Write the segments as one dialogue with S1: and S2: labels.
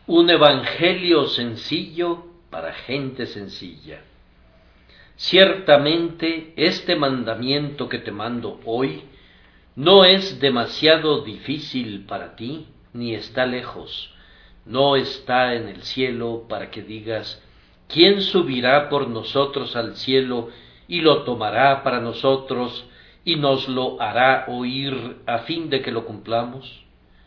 S1: Un evangelio sencillo para gente sencilla. Ciertamente este mandamiento que te mando hoy no es demasiado difícil para ti, ni está lejos, no está en el cielo para que digas, ¿quién subirá por nosotros al cielo y lo tomará para nosotros y nos lo hará oír a fin de que lo cumplamos?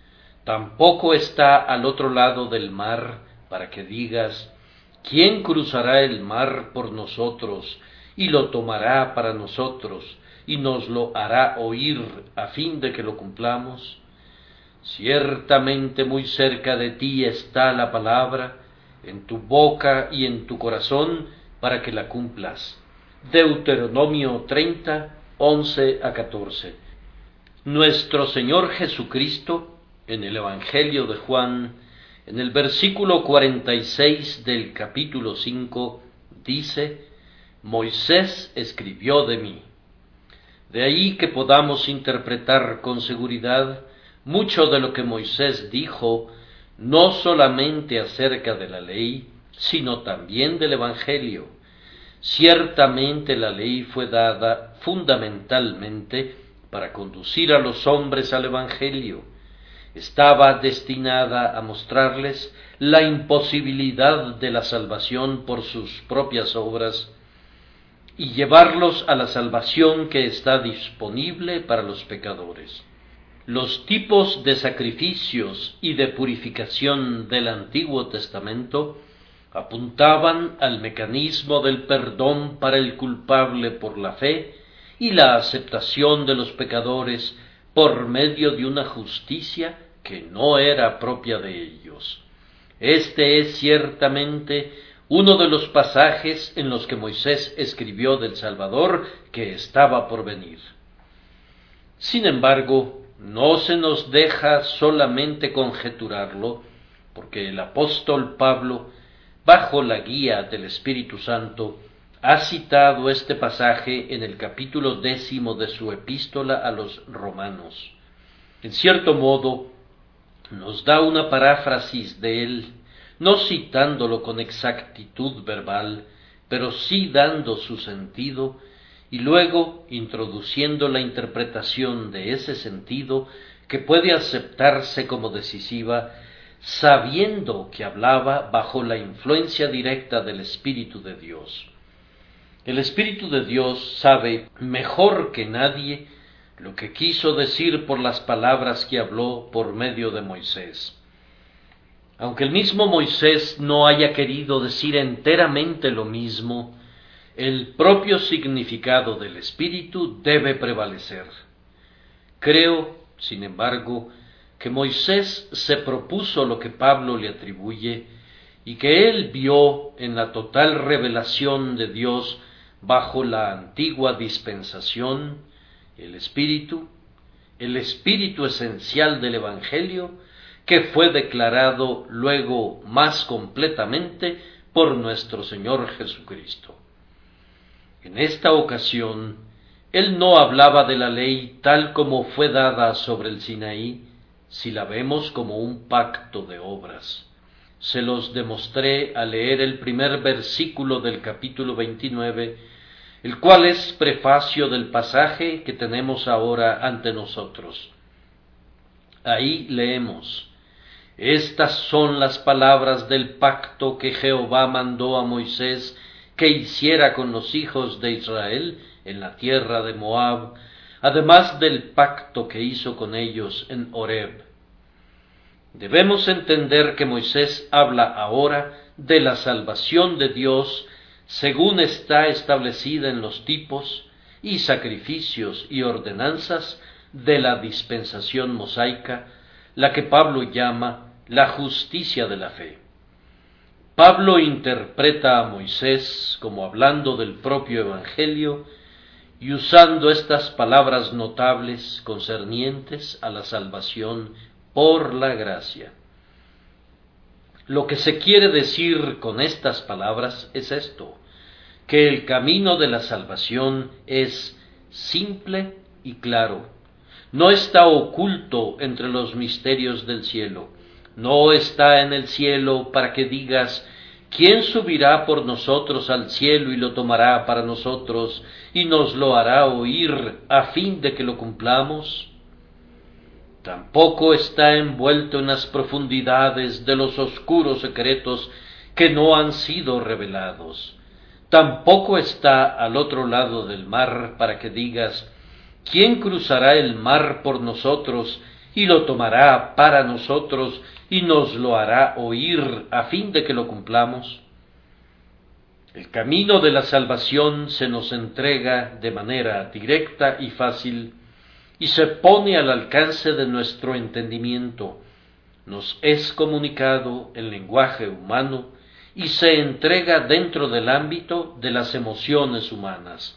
S1: Tampoco está al otro lado del mar para que digas, ¿quién cruzará el mar por nosotros y lo tomará para nosotros y nos lo hará oír a fin de que lo cumplamos? Ciertamente muy cerca de ti está la palabra, en tu boca y en tu corazón, para que la cumplas. Deuteronomio 30, 11-14. Nuestro Señor Jesucristo, en el Evangelio de Juan, en el versículo 46 del capítulo 5, dice, Moisés escribió de mí. De ahí que podamos interpretar con seguridad mucho de lo que Moisés dijo, no solamente acerca de la ley, sino también del Evangelio. Ciertamente la ley fue dada fundamentalmente para conducir a los hombres al Evangelio. Estaba destinada a mostrarles la imposibilidad de la salvación por sus propias obras y llevarlos a la salvación que está disponible para los pecadores. Los tipos de sacrificios y de purificación del Antiguo Testamento apuntaban al mecanismo del perdón para el culpable por la fe y la aceptación de los pecadores por medio de una justicia que no era propia de ellos. Este es ciertamente uno de los pasajes en los que Moisés escribió del Salvador que estaba por venir. Sin embargo, no se nos deja solamente conjeturarlo, porque el apóstol Pablo, bajo la guía del Espíritu Santo, ha citado este pasaje en el capítulo 10 de su epístola a los Romanos. En cierto modo, nos da una paráfrasis de él, no citándolo con exactitud verbal, pero sí dando su sentido, y luego introduciendo la interpretación de ese sentido que puede aceptarse como decisiva, sabiendo que hablaba bajo la influencia directa del Espíritu de Dios. El Espíritu de Dios sabe mejor que nadie lo que quiso decir por las palabras que habló por medio de Moisés. Aunque el mismo Moisés no haya querido decir enteramente lo mismo, el propio significado del Espíritu debe prevalecer. Creo, sin embargo, que Moisés se propuso lo que Pablo le atribuye y que él vio en la total revelación de Dios bajo la antigua dispensación, el Espíritu esencial del Evangelio, que fue declarado luego más completamente por nuestro Señor Jesucristo. En esta ocasión, él no hablaba de la ley tal como fue dada sobre el Sinaí, si la vemos como un pacto de obras. Se los demostré al leer el primer versículo del capítulo 29, el cual es prefacio del pasaje que tenemos ahora ante nosotros. Ahí leemos, Estas son las palabras del pacto que Jehová mandó a Moisés que hiciera con los hijos de Israel en la tierra de Moab, además del pacto que hizo con ellos en Horeb. Debemos entender que Moisés habla ahora de la salvación de Dios según está establecida en los tipos y sacrificios y ordenanzas de la dispensación mosaica, la que Pablo llama la justicia de la fe. Pablo interpreta a Moisés como hablando del propio Evangelio y usando estas palabras notables concernientes a la salvación por la gracia. Lo que se quiere decir con estas palabras es esto, que el camino de la salvación es simple y claro, no está oculto entre los misterios del cielo, no está en el cielo para que digas, ¿quién subirá por nosotros al cielo y lo tomará para nosotros y nos lo hará oír a fin de que lo cumplamos? Tampoco está envuelto en las profundidades de los oscuros secretos que no han sido revelados. Tampoco está al otro lado del mar para que digas, ¿quién cruzará el mar por nosotros y lo tomará para nosotros y nos lo hará oír a fin de que lo cumplamos? El camino de la salvación se nos entrega de manera directa y fácil y se pone al alcance de nuestro entendimiento. Nos es comunicado en lenguaje humano y se entrega dentro del ámbito de las emociones humanas.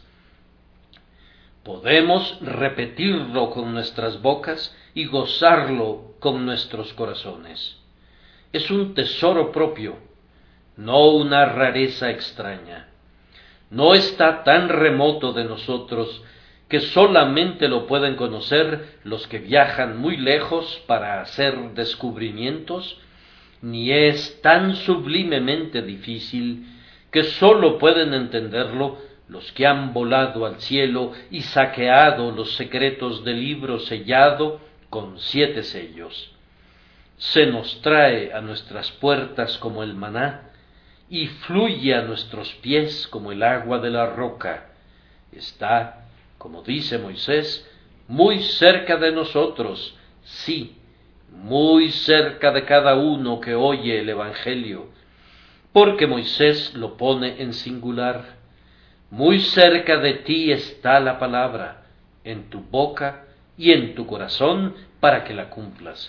S1: Podemos repetirlo con nuestras bocas y gozarlo con nuestros corazones. Es un tesoro propio, no una rareza extraña. No está tan remoto de nosotros que solamente lo pueden conocer los que viajan muy lejos para hacer descubrimientos, ni es tan sublimemente difícil que sólo pueden entenderlo los que han volado al cielo y saqueado los secretos del libro sellado con 7 sellos. Se nos trae a nuestras puertas como el maná, y fluye a nuestros pies como el agua de la roca. Está, como dice Moisés, muy cerca de nosotros, sí, muy cerca de cada uno que oye el Evangelio, porque Moisés lo pone en singular. Muy cerca de ti está la palabra, en tu boca y en tu corazón, para que la cumplas.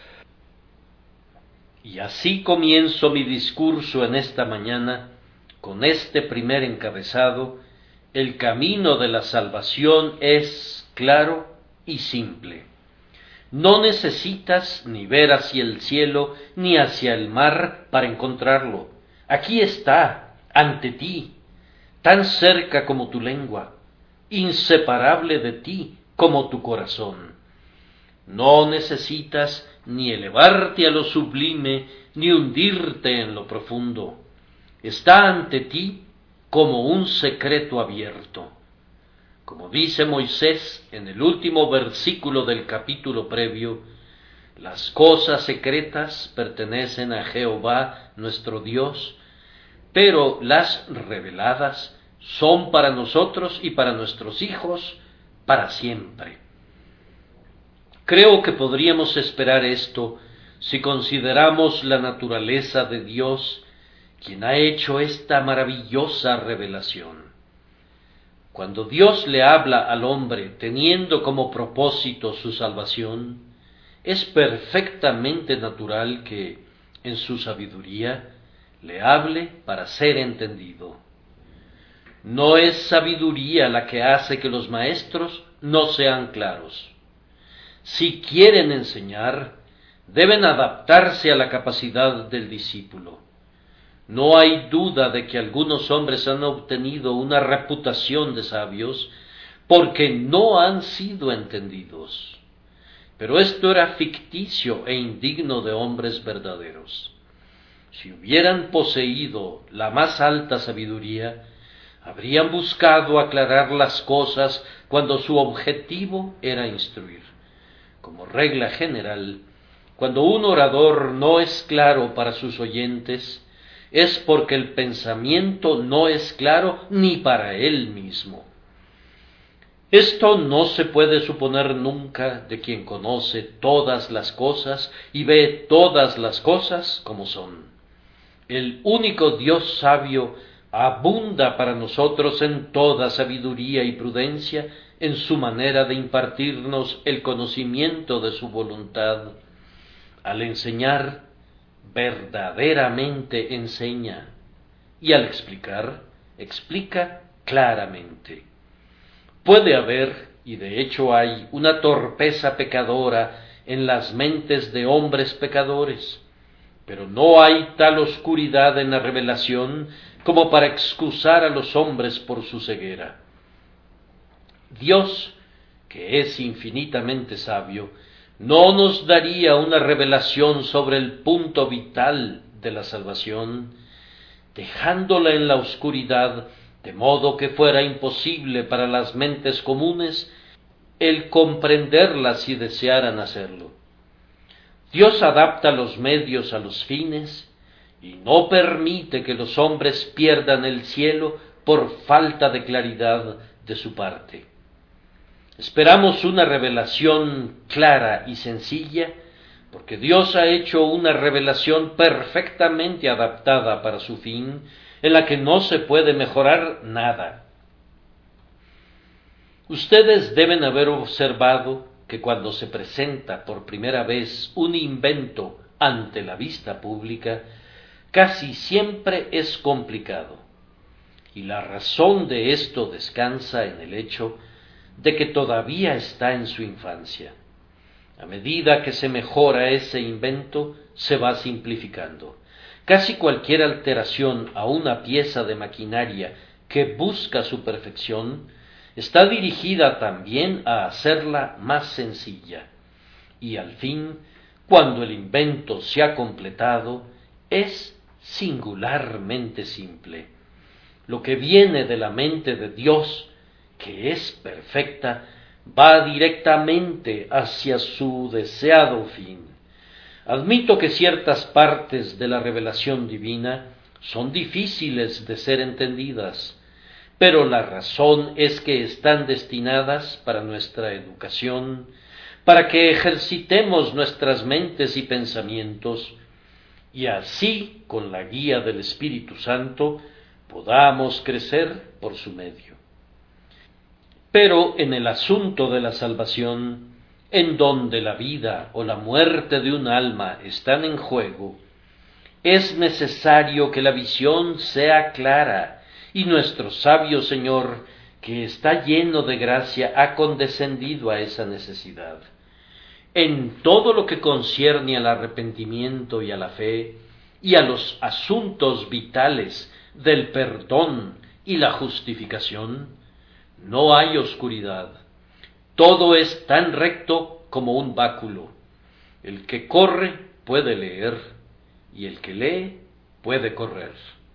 S1: Y así comienzo mi discurso en esta mañana, con este primer encabezado: el camino de la salvación es claro y simple. No necesitas ni ver hacia el cielo ni hacia el mar para encontrarlo. Aquí está, ante ti, tan cerca como tu lengua, inseparable de ti como tu corazón. No necesitas ni elevarte a lo sublime, ni hundirte en lo profundo. Está ante ti como un secreto abierto. Como dice Moisés en el último versículo del capítulo previo, las cosas secretas pertenecen a Jehová nuestro Dios, pero las reveladas son para nosotros y para nuestros hijos para siempre. Creo que podríamos esperar esto si consideramos la naturaleza de Dios, quien ha hecho esta maravillosa revelación. Cuando Dios le habla al hombre teniendo como propósito su salvación, es perfectamente natural que, en su sabiduría, le hable para ser entendido. No es sabiduría la que hace que los maestros no sean claros. Si quieren enseñar, deben adaptarse a la capacidad del discípulo. No hay duda de que algunos hombres han obtenido una reputación de sabios porque no han sido entendidos. Pero esto era ficticio e indigno de hombres verdaderos. Si hubieran poseído la más alta sabiduría, habrían buscado aclarar las cosas cuando su objetivo era instruir. Como regla general, cuando un orador no es claro para sus oyentes, es porque el pensamiento no es claro ni para él mismo. Esto no se puede suponer nunca de quien conoce todas las cosas y ve todas las cosas como son. El único Dios sabio abunda para nosotros en toda sabiduría y prudencia en su manera de impartirnos el conocimiento de su voluntad. Al enseñar, verdaderamente enseña, y al explicar, explica claramente. Puede haber, y de hecho hay, una torpeza pecadora en las mentes de hombres pecadores, pero no hay tal oscuridad en la revelación como para excusar a los hombres por su ceguera. Dios, que es infinitamente sabio, ¿no nos daría una revelación sobre el punto vital de la salvación, dejándola en la oscuridad, de modo que fuera imposible para las mentes comunes el comprenderla si desearan hacerlo? Dios adapta los medios a los fines y no permite que los hombres pierdan el cielo por falta de claridad de su parte. Esperamos una revelación clara y sencilla, porque Dios ha hecho una revelación perfectamente adaptada para su fin, en la que no se puede mejorar nada. Ustedes deben haber observado que cuando se presenta por primera vez un invento ante la vista pública, casi siempre es complicado, y la razón de esto descansa en el hecho de que todavía está en su infancia. A medida que se mejora ese invento, se va simplificando. Casi cualquier alteración a una pieza de maquinaria que busca su perfección está dirigida también a hacerla más sencilla, y al fin, cuando el invento se ha completado, es singularmente simple. Lo que viene de la mente de Dios, que es perfecta, va directamente hacia su deseado fin. Admito que ciertas partes de la revelación divina son difíciles de ser entendidas, pero la razón es que están destinadas para nuestra educación, para que ejercitemos nuestras mentes y pensamientos, y así, con la guía del Espíritu Santo, podamos crecer por su medio. Pero en el asunto de la salvación, en donde la vida o la muerte de un alma están en juego, es necesario que la visión sea clara, y nuestro sabio Señor, que está lleno de gracia, ha condescendido a esa necesidad. En todo lo que concierne al arrepentimiento y a la fe, y a los asuntos vitales del perdón y la justificación, no hay oscuridad. Todo es tan recto como un báculo. El que corre puede leer, y el que lee puede correr.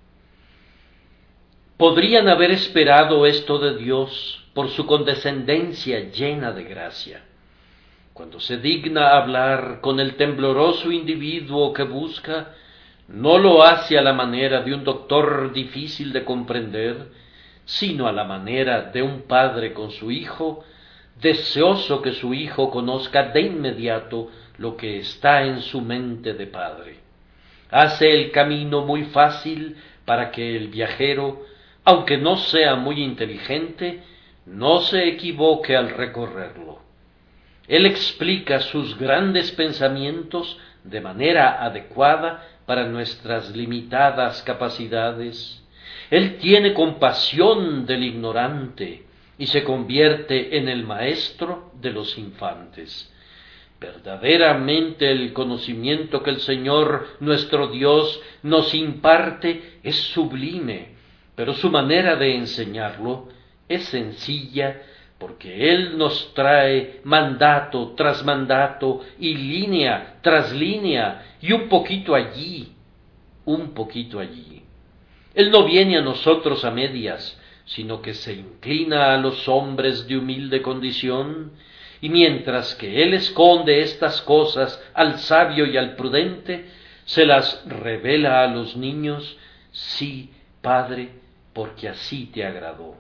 S1: Podrían haber esperado esto de Dios por su condescendencia llena de gracia. Cuando se digna hablar con el tembloroso individuo que busca, no lo hace a la manera de un doctor difícil de comprender, sino a la manera de un padre con su hijo, deseoso que su hijo conozca de inmediato lo que está en su mente de padre. Hace el camino muy fácil para que el viajero, aunque no sea muy inteligente, no se equivoque al recorrerlo. Él explica sus grandes pensamientos de manera adecuada para nuestras limitadas capacidades. Él tiene compasión del ignorante y se convierte en el maestro de los infantes. Verdaderamente el conocimiento que el Señor nuestro Dios nos imparte es sublime, pero su manera de enseñarlo es sencilla, porque Él nos trae mandato tras mandato y línea tras línea, y un poquito allí, un poquito allí. Él no viene a nosotros a medias, sino que se inclina a los hombres de humilde condición, y mientras que Él esconde estas cosas al sabio y al prudente, se las revela a los niños. Sí, Padre, porque así te agradó.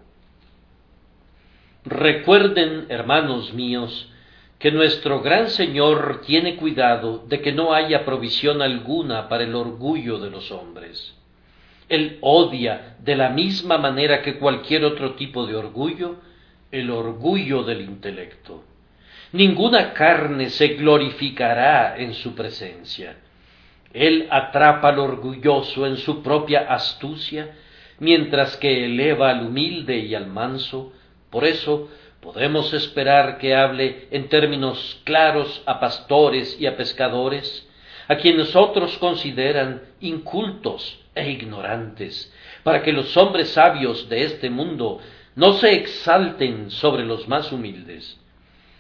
S1: Recuerden, hermanos míos, que nuestro gran Señor tiene cuidado de que no haya provisión alguna para el orgullo de los hombres. Él odia, de la misma manera que cualquier otro tipo de orgullo, el orgullo del intelecto. Ninguna carne se glorificará en su presencia. Él atrapa al orgulloso en su propia astucia, mientras que eleva al humilde y al manso. Por eso podemos esperar que hable en términos claros a pastores y a pescadores, a quienes otros consideran incultos e ignorantes, para que los hombres sabios de este mundo no se exalten sobre los más humildes.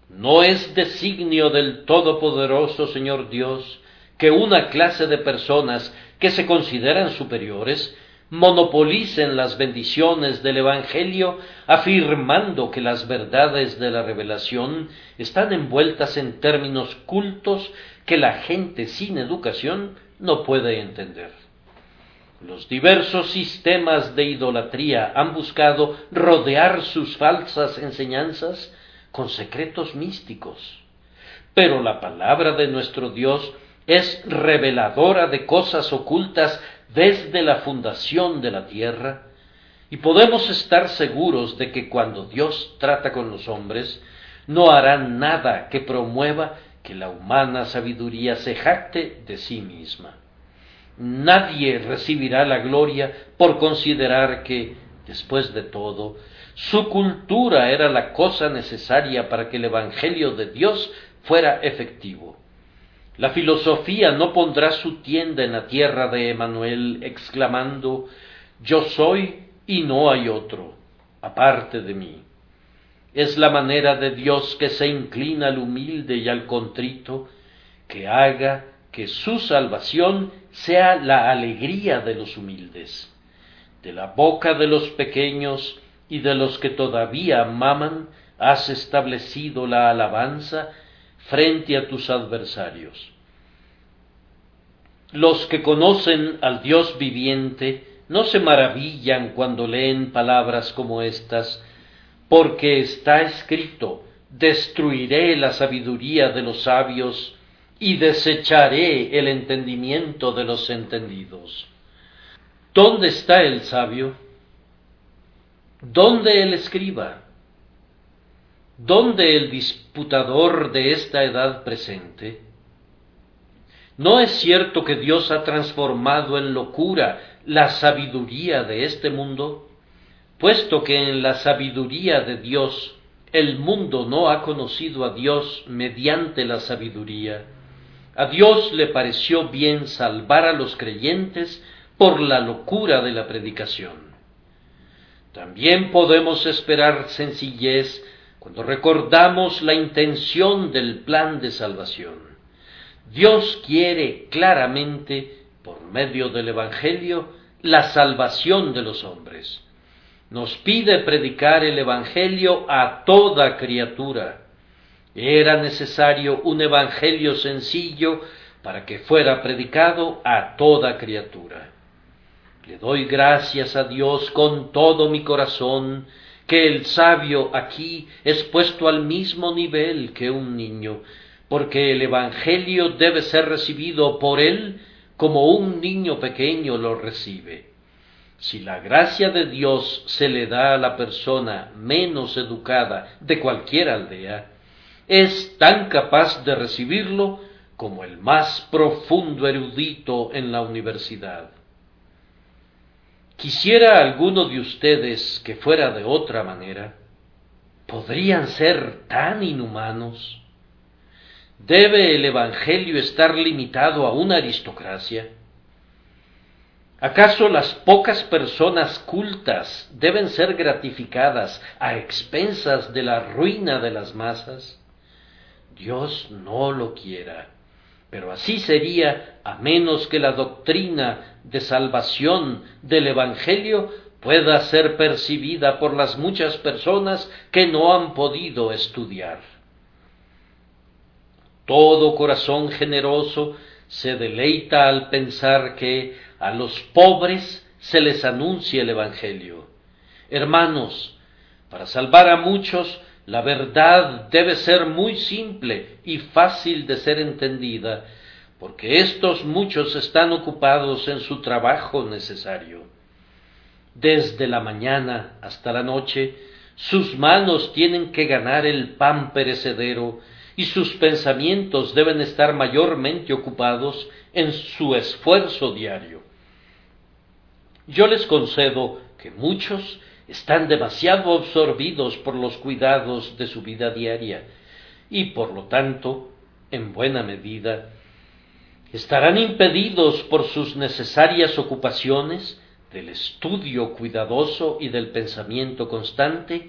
S1: No es designio del Todopoderoso Señor Dios que una clase de personas que se consideran superiores monopolicen las bendiciones del Evangelio, afirmando que las verdades de la revelación están envueltas en términos cultos que la gente sin educación no puede entender. Los diversos sistemas de idolatría han buscado rodear sus falsas enseñanzas con secretos místicos, pero la palabra de nuestro Dios es reveladora de cosas ocultas desde la fundación de la tierra, y podemos estar seguros de que cuando Dios trata con los hombres, no hará nada que promueva que la humana sabiduría se jacte de sí misma. Nadie recibirá la gloria por considerar que, después de todo, su cultura era la cosa necesaria para que el Evangelio de Dios fuera efectivo. La filosofía no pondrá su tienda en la tierra de Emanuel, exclamando: «Yo soy y no hay otro, aparte de mí». Es la manera de Dios que se inclina al humilde y al contrito, que haga que su salvación sea la alegría de los humildes. De la boca de los pequeños y de los que todavía maman, has establecido la alabanza frente a tus adversarios. Los que conocen al Dios viviente no se maravillan cuando leen palabras como estas, porque está escrito: «Destruiré la sabiduría de los sabios y desecharé el entendimiento de los entendidos». ¿Dónde está el sabio? ¿Dónde el escriba? ¿Dónde el disputador de esta edad presente? ¿No es cierto que Dios ha transformado en locura la sabiduría de este mundo? Puesto que en la sabiduría de Dios el mundo no ha conocido a Dios mediante la sabiduría, a Dios le pareció bien salvar a los creyentes por la locura de la predicación. También podemos esperar sencillez cuando recordamos la intención del plan de salvación. Dios quiere claramente, por medio del Evangelio, la salvación de los hombres. Nos pide predicar el Evangelio a toda criatura. Era necesario un Evangelio sencillo para que fuera predicado a toda criatura. Le doy gracias a Dios con todo mi corazón que el sabio aquí es puesto al mismo nivel que un niño, porque el Evangelio debe ser recibido por él como un niño pequeño lo recibe. Si la gracia de Dios se le da a la persona menos educada de cualquier aldea, es tan capaz de recibirlo como el más profundo erudito en la universidad. ¿Quisiera alguno de ustedes que fuera de otra manera? ¿Podrían ser tan inhumanos? ¿Debe el Evangelio estar limitado a una aristocracia? ¿Acaso las pocas personas cultas deben ser gratificadas a expensas de la ruina de las masas? Dios no lo quiera, pero así sería a menos que la doctrina de salvación del Evangelio pueda ser percibida por las muchas personas que no han podido estudiar. Todo corazón generoso se deleita al pensar que a los pobres se les anuncia el Evangelio. Hermanos, para salvar a muchos, la verdad debe ser muy simple y fácil de ser entendida, porque estos muchos están ocupados en su trabajo necesario. Desde la mañana hasta la noche, sus manos tienen que ganar el pan perecedero, y sus pensamientos deben estar mayormente ocupados en su esfuerzo diario. Yo les concedo que muchos están demasiado absorbidos por los cuidados de su vida diaria y, por lo tanto, en buena medida, estarán impedidos por sus necesarias ocupaciones del estudio cuidadoso y del pensamiento constante,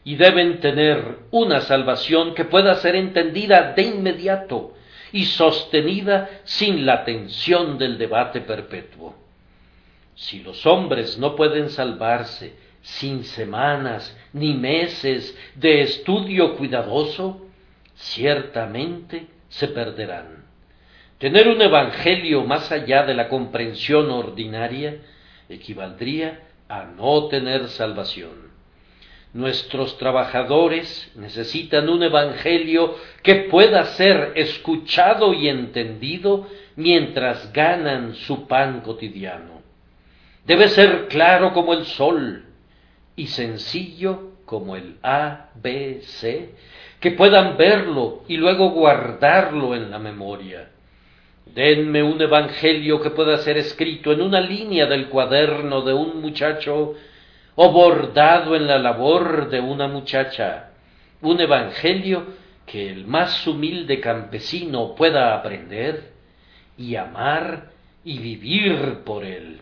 S1: y deben tener una salvación que pueda ser entendida de inmediato y sostenida sin la tensión del debate perpetuo. Si los hombres no pueden salvarse sin semanas ni meses de estudio cuidadoso, ciertamente se perderán. Tener un evangelio más allá de la comprensión ordinaria equivaldría a no tener salvación. Nuestros trabajadores necesitan un evangelio que pueda ser escuchado y entendido mientras ganan su pan cotidiano. Debe ser claro como el sol y sencillo como el ABC, que puedan verlo y luego guardarlo en la memoria. Denme un evangelio que pueda ser escrito en una línea del cuaderno de un muchacho o bordado en la labor de una muchacha, un evangelio que el más humilde campesino pueda aprender y amar y vivir por él.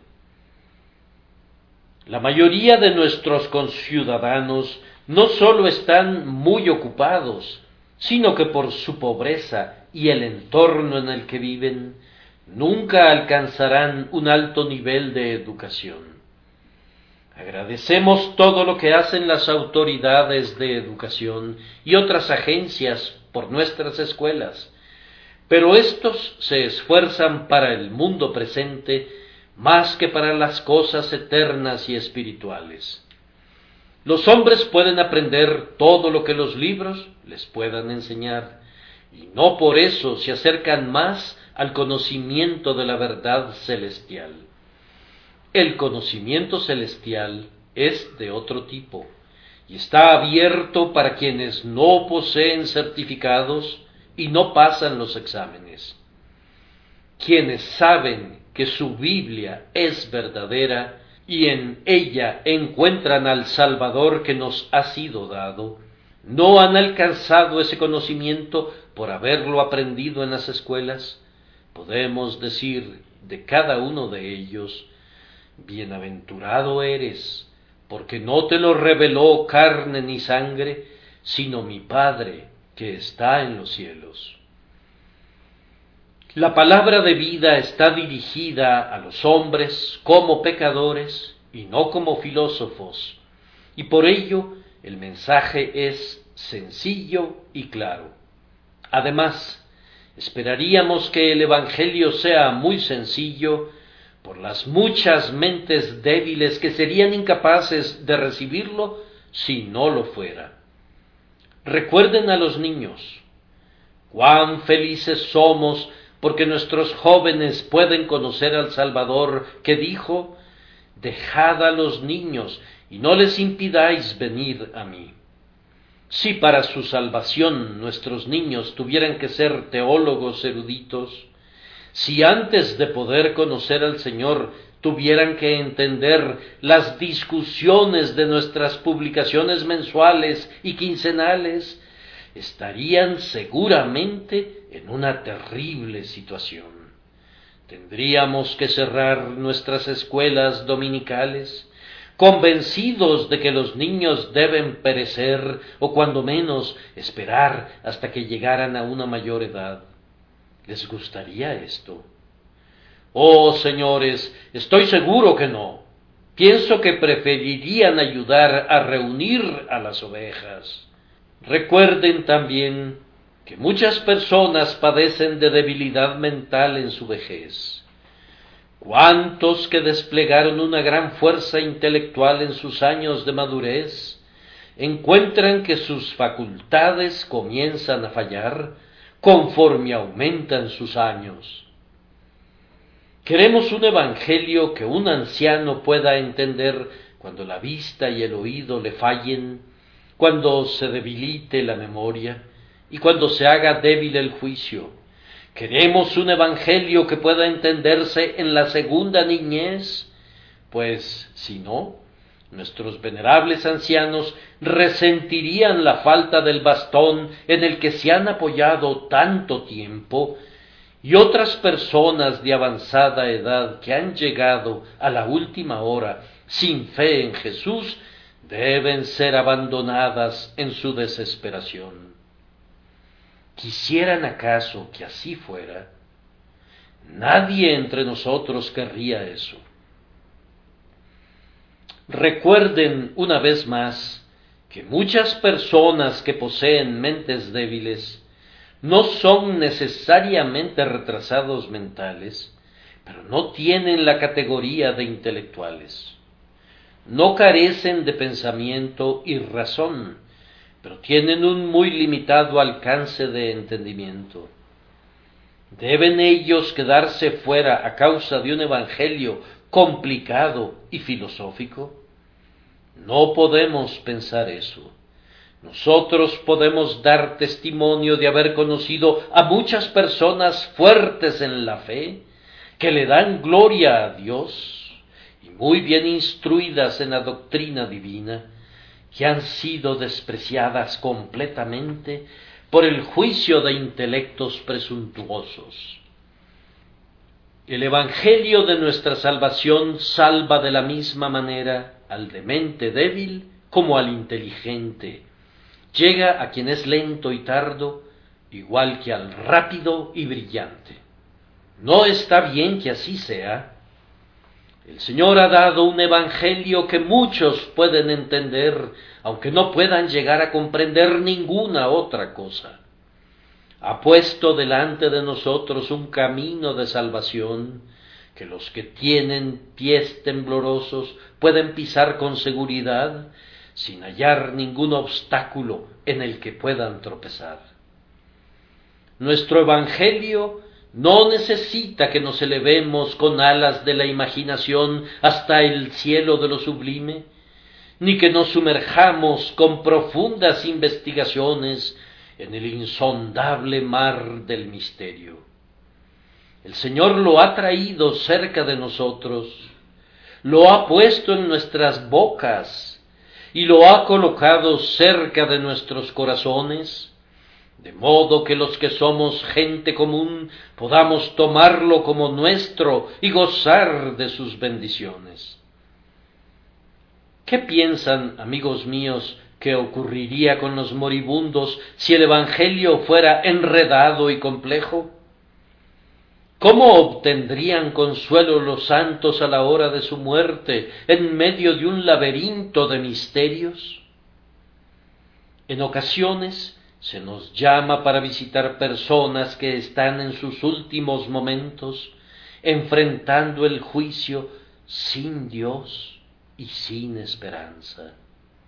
S1: La mayoría de nuestros conciudadanos no sólo están muy ocupados, sino que por su pobreza y el entorno en el que viven, nunca alcanzarán un alto nivel de educación. Agradecemos todo lo que hacen las autoridades de educación y otras agencias por nuestras escuelas, pero estos se esfuerzan para el mundo presente más que para las cosas eternas y espirituales. Los hombres pueden aprender todo lo que los libros les puedan enseñar, y no por eso se acercan más al conocimiento de la verdad celestial. El conocimiento celestial es de otro tipo, y está abierto para quienes no poseen certificados y no pasan los exámenes. Quienes saben que su Biblia es verdadera y en ella encuentran al Salvador que nos ha sido dado, no han alcanzado ese conocimiento por haberlo aprendido en las escuelas. Podemos decir de cada uno de ellos: bienaventurado eres, porque no te lo reveló carne ni sangre, sino mi Padre que está en los cielos. La palabra de vida está dirigida a los hombres como pecadores y no como filósofos, y por ello el mensaje es sencillo y claro. Además, esperaríamos que el Evangelio sea muy sencillo por las muchas mentes débiles que serían incapaces de recibirlo si no lo fuera. Recuerden a los niños. Cuán felices somos porque nuestros jóvenes pueden conocer al Salvador, que dijo: dejad a los niños y no les impidáis venir a mí. Si para su salvación nuestros niños tuvieran que ser teólogos eruditos, si antes de poder conocer al Señor tuvieran que entender las discusiones de nuestras publicaciones mensuales y quincenales, estarían seguramente en una terrible situación. Tendríamos que cerrar nuestras escuelas dominicales, convencidos de que los niños deben perecer o cuando menos esperar hasta que llegaran a una mayor edad. ¿Les gustaría esto? Oh, señores, estoy seguro que no. Pienso que preferirían ayudar a reunir a las ovejas. Recuerden también que muchas personas padecen de debilidad mental en su vejez. ¿Cuántos que desplegaron una gran fuerza intelectual en sus años de madurez encuentran que sus facultades comienzan a fallar conforme aumentan sus años? Queremos un evangelio que un anciano pueda entender cuando la vista y el oído le fallen, cuando se debilite la memoria y cuando se haga débil el juicio. Queremos un evangelio que pueda entenderse en la segunda niñez, pues si no, nuestros venerables ancianos resentirían la falta del bastón en el que se han apoyado tanto tiempo, y otras personas de avanzada edad que han llegado a la última hora sin fe en Jesús deben ser abandonadas en su desesperación. ¿Quisieran acaso que así fuera? Nadie entre nosotros querría eso. Recuerden una vez más que muchas personas que poseen mentes débiles no son necesariamente retrasados mentales, pero no tienen la categoría de intelectuales. No carecen de pensamiento y razón, pero tienen un muy limitado alcance de entendimiento. ¿Deben ellos quedarse fuera a causa de un evangelio complicado y filosófico? No podemos pensar eso. Nosotros podemos dar testimonio de haber conocido a muchas personas fuertes en la fe, que le dan gloria a Dios, y muy bien instruidas en la doctrina divina, que han sido despreciadas completamente por el juicio de intelectos presuntuosos. El Evangelio de nuestra salvación salva de la misma manera al de mente débil como al inteligente. Llega a quien es lento y tardo, igual que al rápido y brillante. No está bien que así sea. El Señor ha dado un evangelio que muchos pueden entender, aunque no puedan llegar a comprender ninguna otra cosa. Ha puesto delante de nosotros un camino de salvación que los que tienen pies temblorosos pueden pisar con seguridad, sin hallar ningún obstáculo en el que puedan tropezar. Nuestro evangelio no necesita que nos elevemos con alas de la imaginación hasta el cielo de lo sublime, ni que nos sumerjamos con profundas investigaciones en el insondable mar del misterio. El Señor lo ha traído cerca de nosotros, lo ha puesto en nuestras bocas y lo ha colocado cerca de nuestros corazones, de modo que los que somos gente común podamos tomarlo como nuestro y gozar de sus bendiciones. ¿Qué piensan, amigos míos, que ocurriría con los moribundos si el Evangelio fuera enredado y complejo? ¿Cómo obtendrían consuelo los santos a la hora de su muerte en medio de un laberinto de misterios? En ocasiones se nos llama para visitar personas que están en sus últimos momentos, enfrentando el juicio sin Dios y sin esperanza.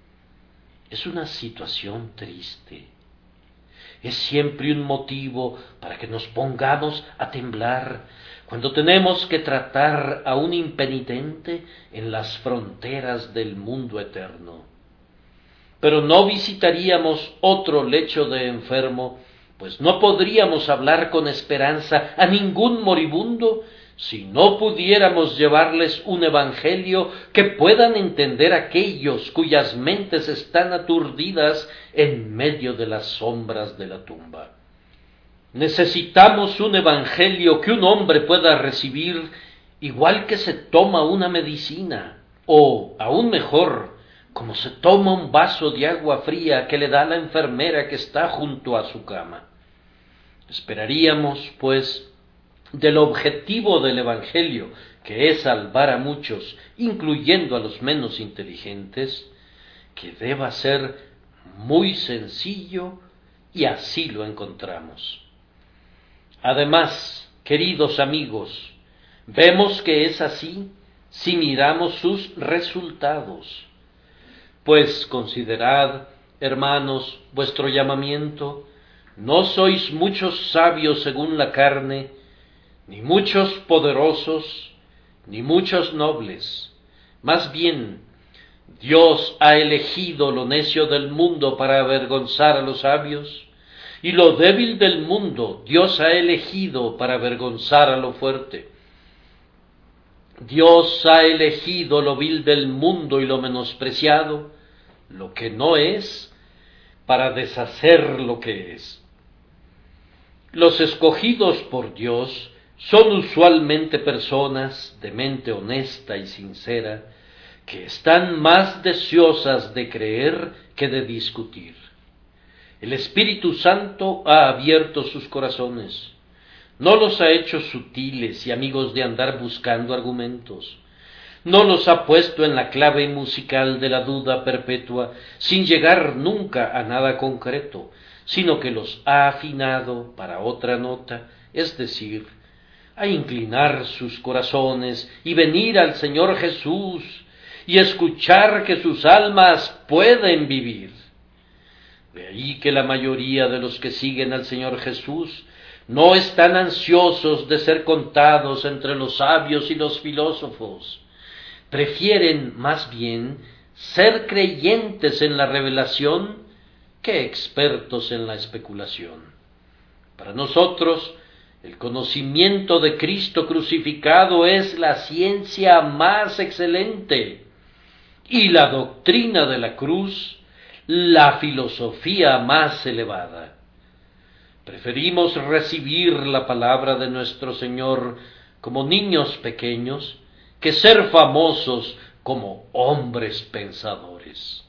S1: Es una situación triste. Es siempre un motivo para que nos pongamos a temblar cuando tenemos que tratar a un impenitente en las fronteras del mundo eterno. Pero no visitaríamos otro lecho de enfermo, pues no podríamos hablar con esperanza a ningún moribundo si no pudiéramos llevarles un evangelio que puedan entender aquellos cuyas mentes están aturdidas en medio de las sombras de la tumba. Necesitamos un evangelio que un hombre pueda recibir igual que se toma una medicina, o, aún mejor, como se toma un vaso de agua fría que le da la enfermera que está junto a su cama. Esperaríamos, pues, del objetivo del Evangelio, que es salvar a muchos, incluyendo a los menos inteligentes, que deba ser muy sencillo, y así lo encontramos. Además, queridos amigos, vemos que es así si miramos sus resultados. Pues considerad, hermanos, vuestro llamamiento. No sois muchos sabios según la carne, ni muchos poderosos, ni muchos nobles. Más bien, Dios ha elegido lo necio del mundo para avergonzar a los sabios, y lo débil del mundo Dios ha elegido para avergonzar a lo fuerte. Dios ha elegido lo vil del mundo y lo menospreciado, lo que no es, para deshacer lo que es. Los escogidos por Dios son usualmente personas de mente honesta y sincera, que están más deseosas de creer que de discutir. El Espíritu Santo ha abierto sus corazones, no los ha hecho sutiles y amigos de andar buscando argumentos, no los ha puesto en la clave musical de la duda perpetua sin llegar nunca a nada concreto, sino que los ha afinado para otra nota, es decir, a inclinar sus corazones y venir al Señor Jesús y escuchar que sus almas pueden vivir. De ahí que la mayoría de los que siguen al Señor Jesús no están ansiosos de ser contados entre los sabios y los filósofos. Prefieren más bien ser creyentes en la revelación que expertos en la especulación. Para nosotros, el conocimiento de Cristo crucificado es la ciencia más excelente y la doctrina de la cruz la filosofía más elevada. Preferimos recibir la palabra de nuestro Señor como niños pequeños que ser famosos como hombres pensadores.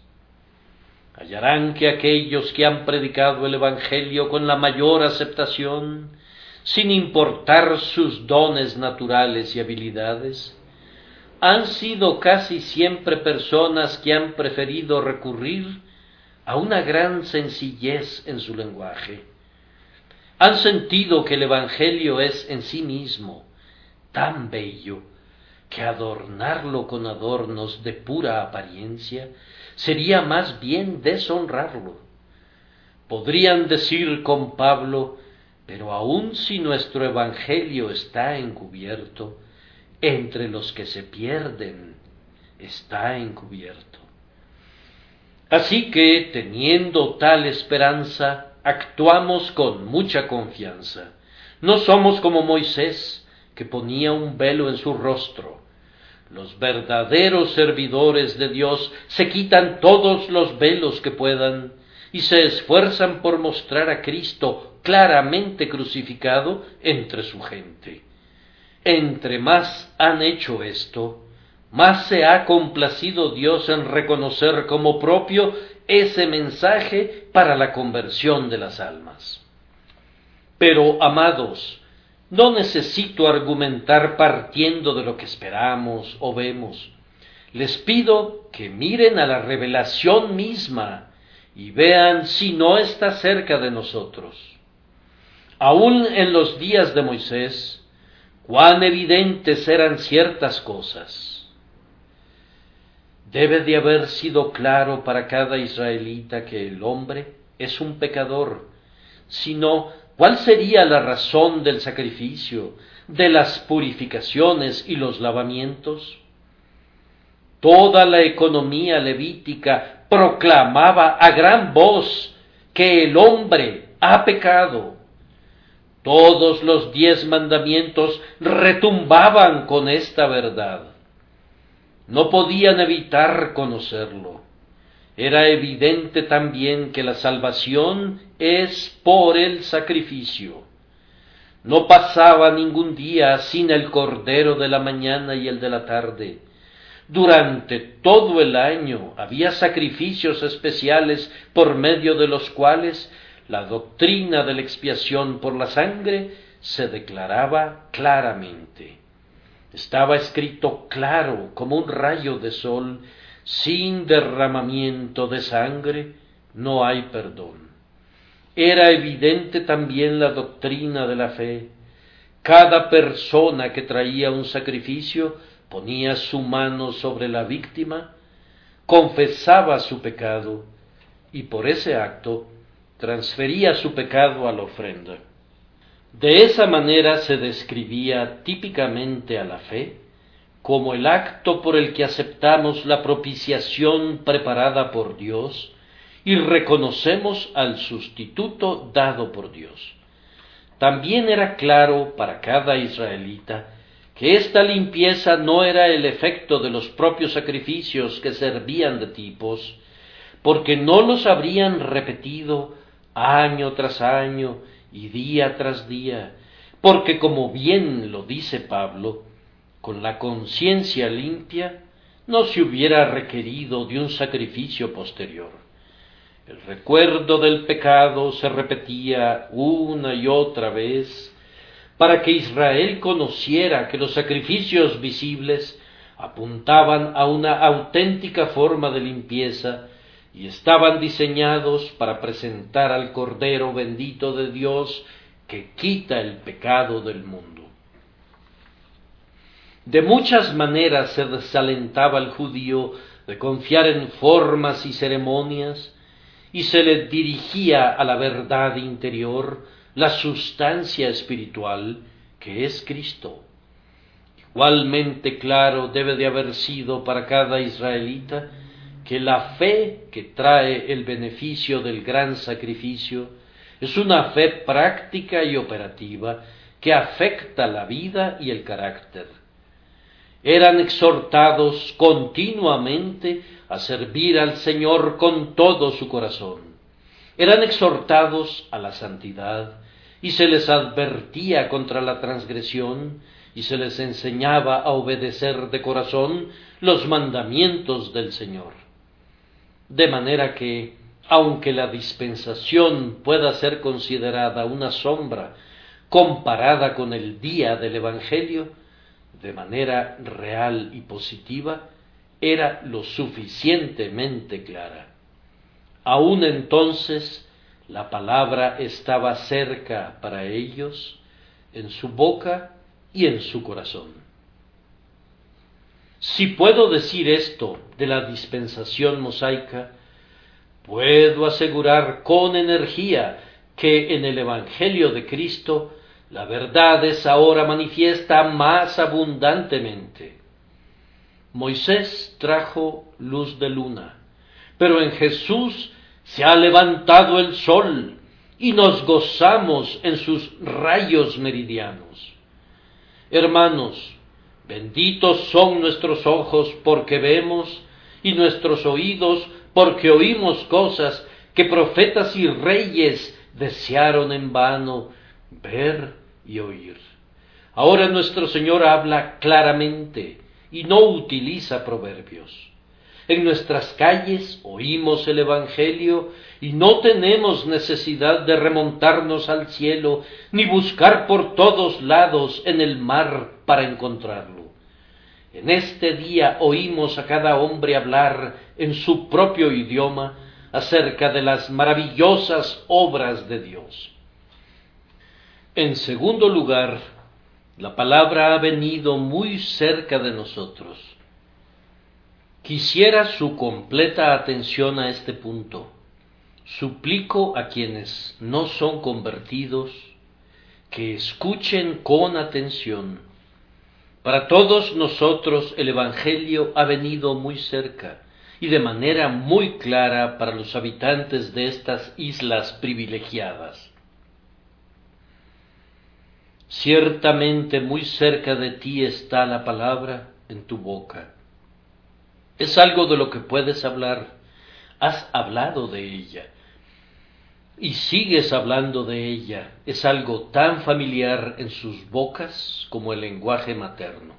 S1: Hallarán que aquellos que han predicado el Evangelio con la mayor aceptación, sin importar sus dones naturales y habilidades, han sido casi siempre personas que han preferido recurrir a una gran sencillez en su lenguaje. Han sentido que el Evangelio es en sí mismo tan bello que adornarlo con adornos de pura apariencia sería más bien deshonrarlo. Podrían decir con Pablo: pero aun si nuestro Evangelio está encubierto, entre los que se pierden está encubierto. Así que, teniendo tal esperanza, actuamos con mucha confianza. No somos como Moisés, que ponía un velo en su rostro. Los verdaderos servidores de Dios se quitan todos los velos que puedan y se esfuerzan por mostrar a Cristo claramente crucificado entre su gente. Entre más han hecho esto, más se ha complacido Dios en reconocer como propio ese mensaje para la conversión de las almas. Pero, amados, no necesito argumentar partiendo de lo que esperamos o vemos. Les pido que miren a la revelación misma y vean si no está cerca de nosotros. Aún en los días de Moisés, cuán evidentes eran ciertas cosas. Debe de haber sido claro para cada israelita que el hombre es un pecador, sino ¿cuál sería la razón del sacrificio, de las purificaciones y los lavamientos? Toda la economía levítica proclamaba a gran voz que el hombre ha pecado. Todos los 10 mandamientos retumbaban con esta verdad. No podían evitar conocerlo. Era evidente también que la salvación es por el sacrificio. No pasaba ningún día sin el cordero de la mañana y el de la tarde. Durante todo el año había sacrificios especiales por medio de los cuales la doctrina de la expiación por la sangre se declaraba claramente. Estaba escrito claro como un rayo de sol: sin derramamiento de sangre no hay perdón. Era evidente también la doctrina de la fe. Cada persona que traía un sacrificio ponía su mano sobre la víctima, confesaba su pecado y por ese acto transfería su pecado a la ofrenda. De esa manera se describía típicamente a la fe como el acto por el que aceptamos la propiciación preparada por Dios y reconocemos al sustituto dado por Dios. También era claro para cada israelita que esta limpieza no era el efecto de los propios sacrificios que servían de tipos, porque no los habrían repetido año tras año y día tras día, porque como bien lo dice Pablo, con la conciencia limpia no se hubiera requerido de un sacrificio posterior. El recuerdo del pecado se repetía una y otra vez para que Israel conociera que los sacrificios visibles apuntaban a una auténtica forma de limpieza y estaban diseñados para presentar al Cordero bendito de Dios que quita el pecado del mundo. De muchas maneras se desalentaba al judío de confiar en formas y ceremonias, y se le dirigía a la verdad interior, la sustancia espiritual, que es Cristo. Igualmente claro debe de haber sido para cada israelita que la fe que trae el beneficio del gran sacrificio es una fe práctica y operativa que afecta la vida y el carácter. Eran exhortados continuamente a servir al Señor con todo su corazón. Eran exhortados a la santidad, y se les advertía contra la transgresión, y se les enseñaba a obedecer de corazón los mandamientos del Señor. De manera que, aunque la dispensación pueda ser considerada una sombra comparada con el día del Evangelio, de manera real y positiva, era lo suficientemente clara. Aún entonces, la palabra estaba cerca para ellos, en su boca y en su corazón. Si puedo decir esto de la dispensación mosaica, puedo asegurar con energía que en el Evangelio de Cristo la verdad es ahora manifiesta más abundantemente. Moisés trajo luz de luna, pero en Jesús se ha levantado el sol y nos gozamos en sus rayos meridianos. Hermanos, benditos son nuestros ojos porque vemos y nuestros oídos porque oímos cosas que profetas y reyes desearon en vano ver y oír. Ahora nuestro Señor habla claramente y no utiliza proverbios. En nuestras calles oímos el Evangelio y no tenemos necesidad de remontarnos al cielo ni buscar por todos lados en el mar para encontrarlo. En este día oímos a cada hombre hablar en su propio idioma acerca de las maravillosas obras de Dios. En segundo lugar, la palabra ha venido muy cerca de nosotros. Quisiera su completa atención a este punto. Suplico a quienes no son convertidos que escuchen con atención. Para todos nosotros el Evangelio ha venido muy cerca y de manera muy clara para los habitantes de estas islas privilegiadas. Ciertamente muy cerca de ti está la palabra en tu boca. Es algo de lo que puedes hablar. Has hablado de ella. Y sigues hablando de ella. Es algo tan familiar en sus bocas como el lenguaje materno.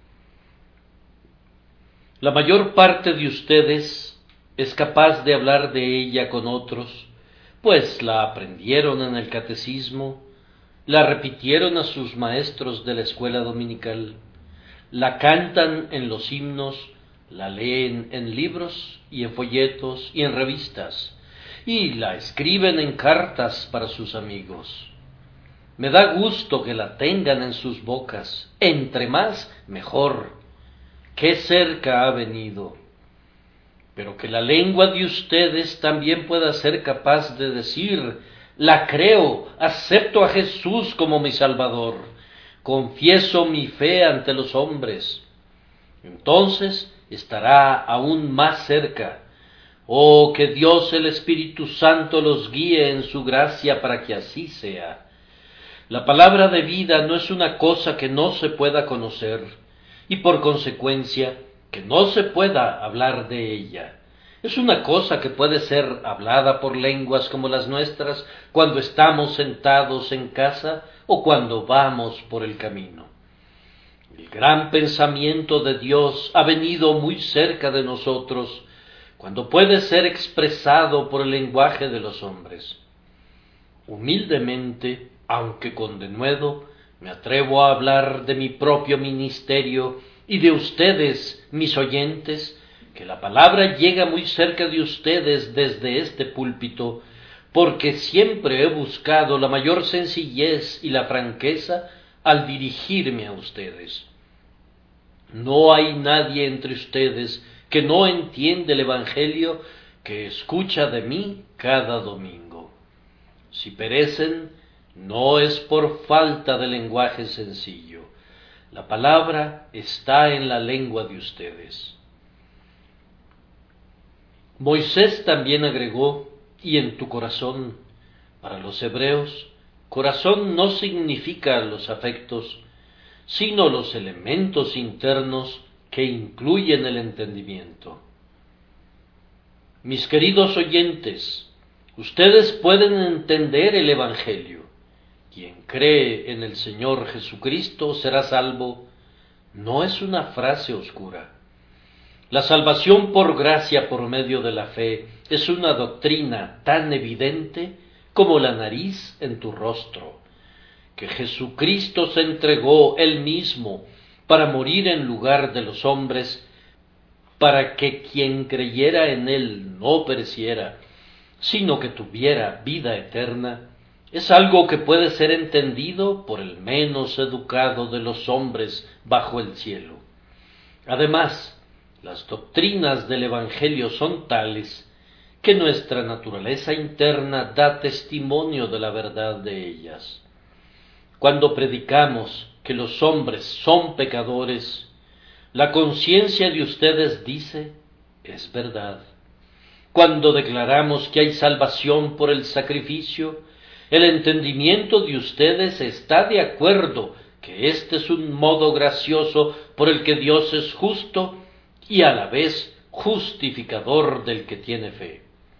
S1: La mayor parte de ustedes es capaz de hablar de ella con otros, pues la aprendieron en el catecismo, la repitieron a sus maestros de la escuela dominical, la cantan en los himnos, la leen en libros y en folletos y en revistas, y la escriben en cartas para sus amigos. Me da gusto que la tengan en sus bocas, entre más mejor. Qué cerca ha venido. Pero que la lengua de ustedes también pueda ser capaz de decir: la creo, acepto a Jesús como mi Salvador, confieso mi fe ante los hombres. Entonces estará aún más cerca. Oh, que Dios el Espíritu Santo los guíe en su gracia para que así sea. La palabra de vida no es una cosa que no se pueda conocer, y por consecuencia que no se pueda hablar de ella. Es una cosa que puede ser hablada por lenguas como las nuestras cuando estamos sentados en casa o cuando vamos por el camino. El gran pensamiento de Dios ha venido muy cerca de nosotros cuando puede ser expresado por el lenguaje de los hombres. Humildemente, aunque con denuedo, me atrevo a hablar de mi propio ministerio y de ustedes, mis oyentes, que la palabra llega muy cerca de ustedes desde este púlpito, porque siempre he buscado la mayor sencillez y la franqueza al dirigirme a ustedes. No hay nadie entre ustedes que no entiende el Evangelio que escucha de mí cada domingo. Si perecen, no es por falta de lenguaje sencillo. La palabra está en la lengua de ustedes. Moisés también agregó, y en tu corazón. Para los hebreos, corazón no significa los afectos, sino los elementos internos que incluyen el entendimiento. Mis queridos oyentes, ustedes pueden entender el Evangelio. Quien cree en el Señor Jesucristo será salvo. No es una frase oscura. La salvación por gracia por medio de la fe es una doctrina tan evidente como la nariz en tu rostro, que Jesucristo se entregó Él mismo para morir en lugar de los hombres, para que quien creyera en Él no pereciera, sino que tuviera vida eterna, es algo que puede ser entendido por el menos educado de los hombres bajo el cielo. Además, las doctrinas del Evangelio son tales que nuestra naturaleza interna da testimonio de la verdad de ellas. Cuando predicamos que los hombres son pecadores, la conciencia de ustedes dice, es verdad. Cuando declaramos que hay salvación por el sacrificio, el entendimiento de ustedes está de acuerdo que este es un modo gracioso por el que Dios es justo y a la vez justificador del que tiene fe.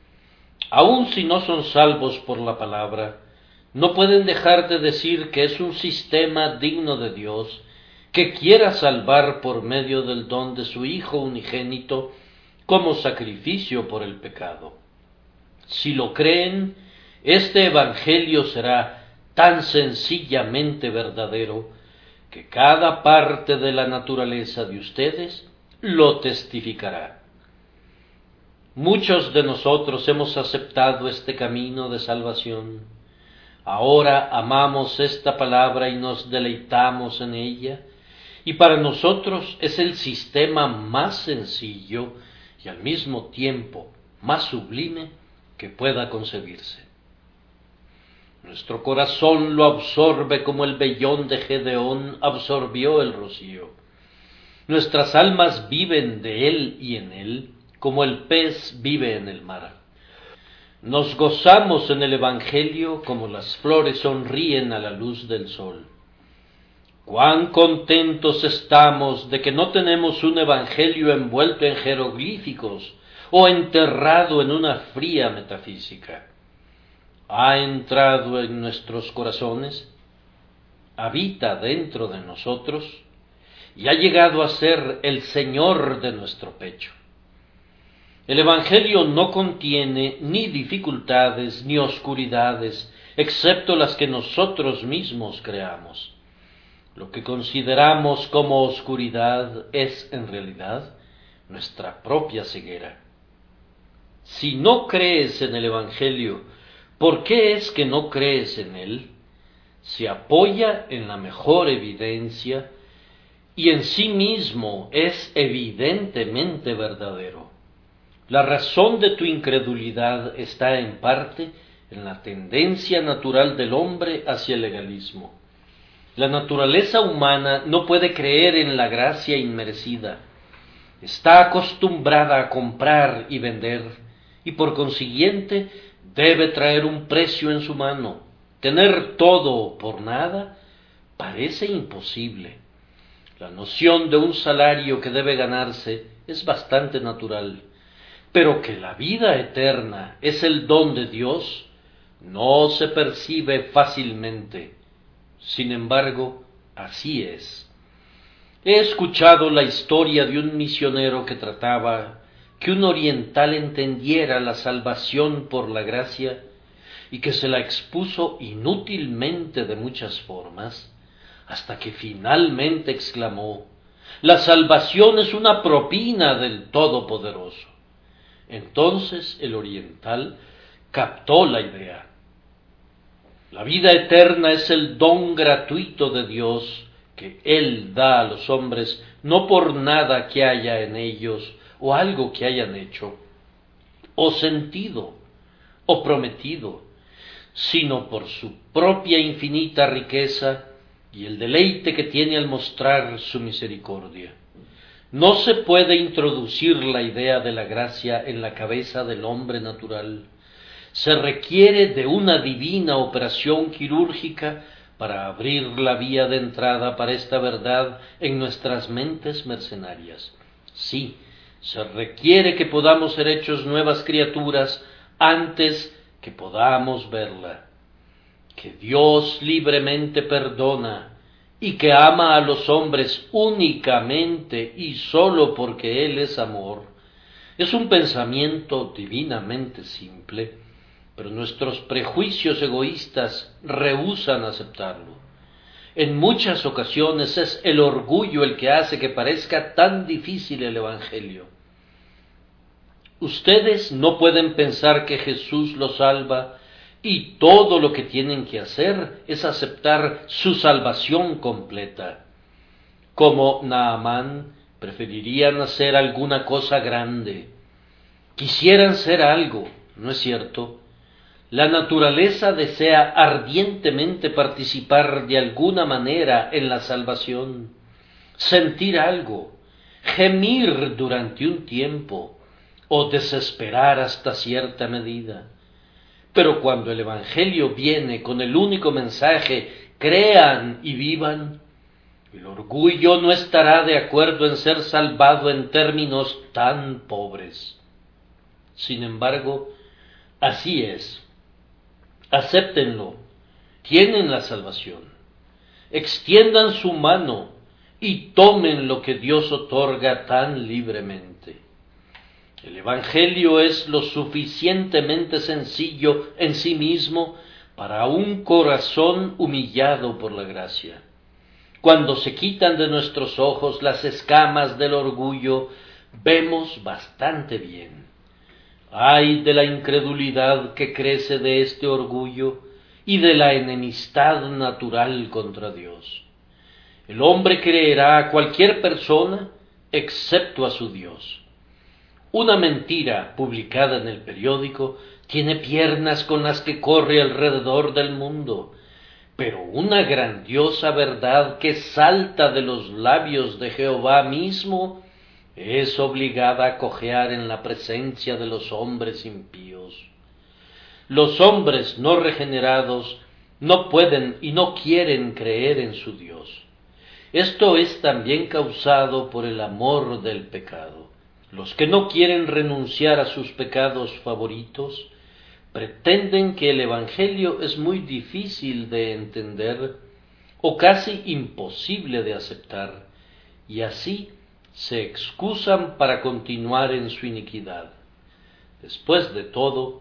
S1: Aun si no son salvos por la palabra, no pueden dejar de decir que es un sistema digno de Dios, que quiera salvar por medio del don de su Hijo unigénito como sacrificio por el pecado. Si lo creen, este Evangelio será tan sencillamente verdadero que cada parte de la naturaleza de ustedes lo testificará. Muchos de nosotros hemos aceptado este camino de salvación. Ahora amamos esta palabra y nos deleitamos en ella, y para nosotros es el sistema más sencillo y al mismo tiempo más sublime que pueda concebirse. Nuestro corazón lo absorbe como el vellón de Gedeón absorbió el rocío. Nuestras almas viven de él y en él, como el pez vive en el mar. Nos gozamos en el Evangelio como las flores sonríen a la luz del sol. Cuán contentos estamos de que no tenemos un Evangelio envuelto en jeroglíficos o enterrado en una fría metafísica. Ha entrado en nuestros corazones, habita dentro de nosotros y ha llegado a ser el Señor de nuestro pecho. El Evangelio no contiene ni dificultades ni oscuridades, excepto las que nosotros mismos creamos. Lo que consideramos como oscuridad es, en realidad, nuestra propia ceguera. Si no crees en el Evangelio, ¿por qué es que no crees en él? Se apoya en la mejor evidencia y en sí mismo es evidentemente verdadero. La razón de tu incredulidad está en parte en la tendencia natural del hombre hacia el legalismo. La naturaleza humana no puede creer en la gracia inmerecida. Está acostumbrada a comprar y vender, y por consiguiente debe traer un precio en su mano. Tener todo por nada parece imposible. La noción de un salario que debe ganarse es bastante natural, pero que la vida eterna es el don de Dios no se percibe fácilmente. Sin embargo, así es. He escuchado la historia de un misionero que trataba que un oriental entendiera la salvación por la gracia y que se la expuso inútilmente de muchas formas, hasta que finalmente exclamó: «La salvación es una propina del Todopoderoso». Entonces el oriental captó la idea. La vida eterna es el don gratuito de Dios que Él da a los hombres, no por nada que haya en ellos o algo que hayan hecho, o sentido, o prometido, sino por su propia infinita riqueza y el deleite que tiene al mostrar su misericordia. No se puede introducir la idea de la gracia en la cabeza del hombre natural. Se requiere de una divina operación quirúrgica para abrir la vía de entrada para esta verdad en nuestras mentes mercenarias. Sí, se requiere que podamos ser hechos nuevas criaturas antes que podamos verla. Que Dios libremente perdona y que ama a los hombres únicamente y sólo porque Él es amor, es un pensamiento divinamente simple, pero nuestros prejuicios egoístas rehúsan aceptarlo. En muchas ocasiones es el orgullo el que hace que parezca tan difícil el Evangelio. Ustedes no pueden pensar que Jesús los salva y todo lo que tienen que hacer es aceptar su salvación completa. Como Naamán, preferirían hacer alguna cosa grande. Quisieran ser algo, ¿no es cierto? La naturaleza desea ardientemente participar de alguna manera en la salvación, sentir algo, gemir durante un tiempo o desesperar hasta cierta medida. Pero cuando el Evangelio viene con el único mensaje, crean y vivan, el orgullo no estará de acuerdo en ser salvado en términos tan pobres. Sin embargo, así es. Acéptenlo, tienen la salvación, extiendan su mano y tomen lo que Dios otorga tan libremente. El Evangelio es lo suficientemente sencillo en sí mismo para un corazón humillado por la gracia. Cuando se quitan de nuestros ojos las escamas del orgullo, vemos bastante bien. Ay de la incredulidad que crece de este orgullo y de la enemistad natural contra Dios. El hombre creerá a cualquier persona excepto a su Dios. Una mentira publicada en el periódico tiene piernas con las que corre alrededor del mundo, pero una grandiosa verdad que salta de los labios de Jehová mismo es obligada a cojear en la presencia de los hombres impíos. Los hombres no regenerados no pueden y no quieren creer en su Dios. Esto es también causado por el amor del pecado. Los que no quieren renunciar a sus pecados favoritos pretenden que el Evangelio es muy difícil de entender o casi imposible de aceptar, y así se excusan para continuar en su iniquidad. Después de todo,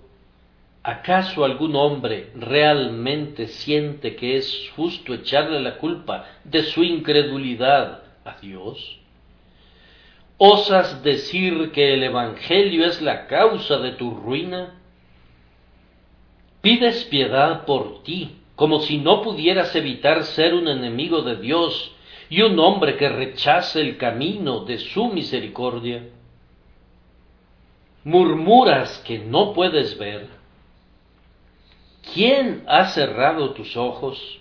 S1: ¿acaso algún hombre realmente siente que es justo echarle la culpa de su incredulidad a Dios? ¿Osas decir que el Evangelio es la causa de tu ruina? Pides piedad por ti, como si no pudieras evitar ser un enemigo de Dios y un hombre que rechace el camino de su misericordia. Murmuras que no puedes ver. ¿Quién ha cerrado tus ojos?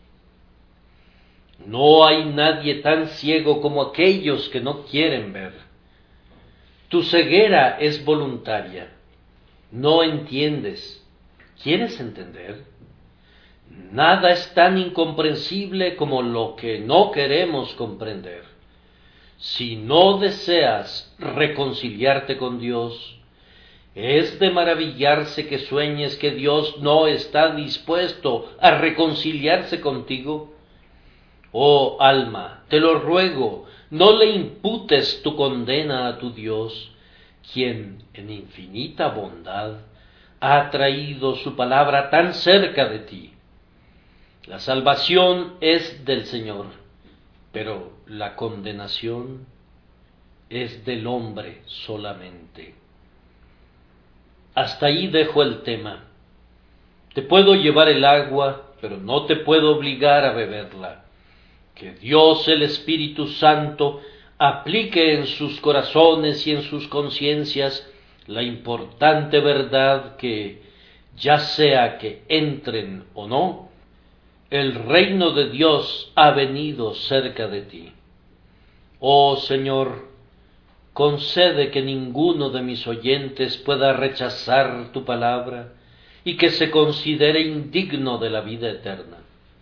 S1: No hay nadie tan ciego como aquellos que no quieren ver. Tu ceguera es voluntaria. No entiendes. ¿Quieres entender? Nada es tan incomprensible como lo que no queremos comprender. Si no deseas reconciliarte con Dios, es de maravillarse que sueñes que Dios no está dispuesto a reconciliarse contigo. Oh alma, te lo ruego, no le imputes tu condena a tu Dios, quien en infinita bondad ha traído su palabra tan cerca de ti. La salvación es del Señor, pero la condenación es del hombre solamente. Hasta ahí dejo el tema. Te puedo llevar el agua, pero no te puedo obligar a beberla. Que Dios el Espíritu Santo aplique en sus corazones y en sus conciencias la importante verdad que, ya sea que entren o no, el reino de Dios ha venido cerca de ti. Oh Señor, concede que ninguno de mis oyentes pueda rechazar tu palabra y que se considere indigno de la vida eterna.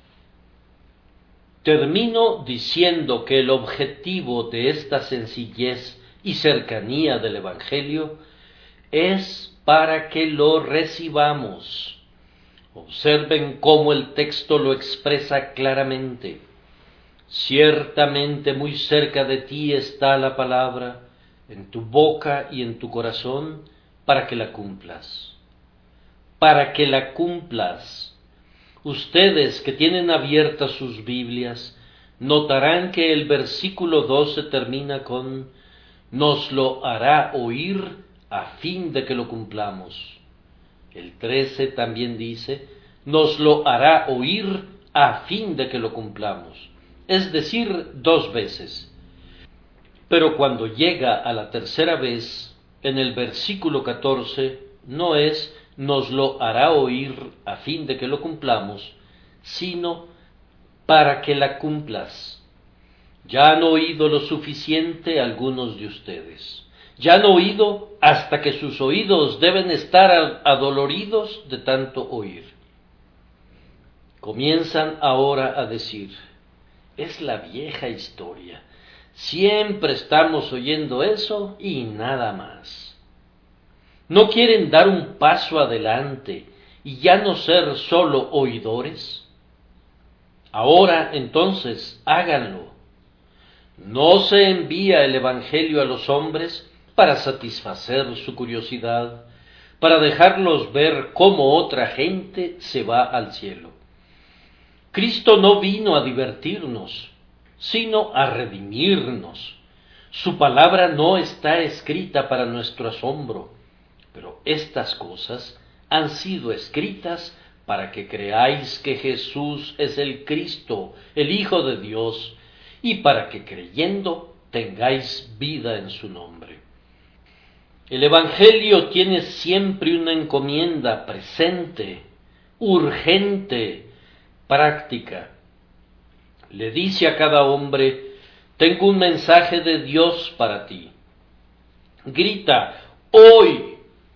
S1: Termino diciendo que el objetivo de esta sencillez y cercanía del Evangelio es para que lo recibamos. Observen cómo el texto lo expresa claramente. Ciertamente muy cerca de ti está la palabra, en tu boca y en tu corazón, para que la cumplas. Para que la cumplas. Ustedes que tienen abiertas sus Biblias, notarán que el versículo 12 termina con «nos lo hará oír a fin de que lo cumplamos». El 13 también dice «nos lo hará oír a fin de que lo cumplamos», es decir, 2 veces. Pero cuando llega a la tercera vez, en el versículo 14, no es «nos lo hará oír a fin de que lo cumplamos», sino «para que la cumplas». Ya han oído lo suficiente algunos de ustedes. Ya han oído hasta que sus oídos deben estar adoloridos de tanto oír. Comienzan ahora a decir, es la vieja historia. Siempre estamos oyendo eso y nada más. ¿No quieren dar un paso adelante y ya no ser solo oidores? Ahora, entonces, háganlo. No se envía el Evangelio a los hombres para satisfacer su curiosidad, para dejarlos ver cómo otra gente se va al cielo. Cristo no vino a divertirnos, sino a redimirnos. Su palabra no está escrita para nuestro asombro, pero estas cosas han sido escritas para que creáis que Jesús es el Cristo, el Hijo de Dios, y para que creyendo tengáis vida en su nombre. El Evangelio tiene siempre una encomienda presente, urgente, práctica. Le dice a cada hombre, tengo un mensaje de Dios para ti. Grita, hoy,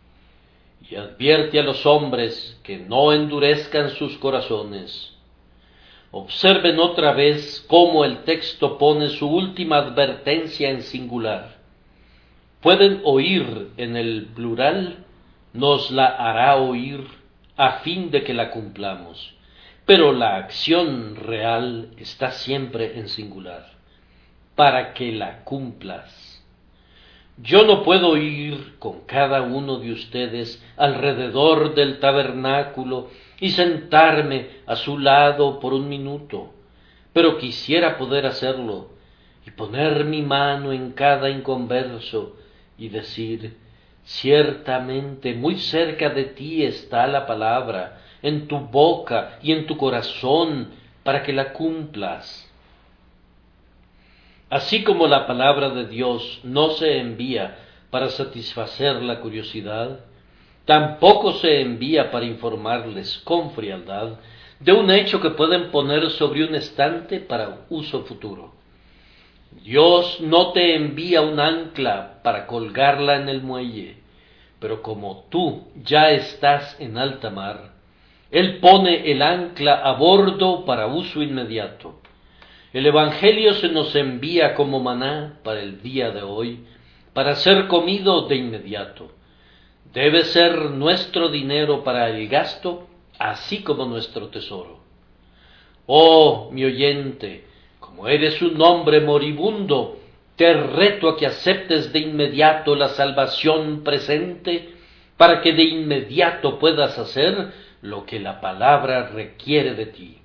S1: y advierte a los hombres que no endurezcan sus corazones. Observen otra vez cómo el texto pone su última advertencia en singular. Pueden oír en el plural, nos la hará oír a fin de que la cumplamos, pero la acción real está siempre en singular, para que la cumplas. Yo no puedo ir con cada uno de ustedes alrededor del tabernáculo y sentarme a su lado por un minuto, pero quisiera poder hacerlo y poner mi mano en cada inconverso y decir, ciertamente muy cerca de ti está la palabra, en tu boca y en tu corazón, para que la cumplas. Así como la palabra de Dios no se envía para satisfacer la curiosidad, tampoco se envía para informarles con frialdad de un hecho que pueden poner sobre un estante para uso futuro. Dios no te envía un ancla para colgarla en el muelle, pero como tú ya estás en alta mar, Él pone el ancla a bordo para uso inmediato. El Evangelio se nos envía como maná para el día de hoy, para ser comido de inmediato. Debe ser nuestro dinero para el gasto, así como nuestro tesoro. Oh, mi oyente, Como eres un hombre moribundo, te reto a que aceptes de inmediato la salvación presente, para que de inmediato puedas hacer lo que la palabra requiere de ti.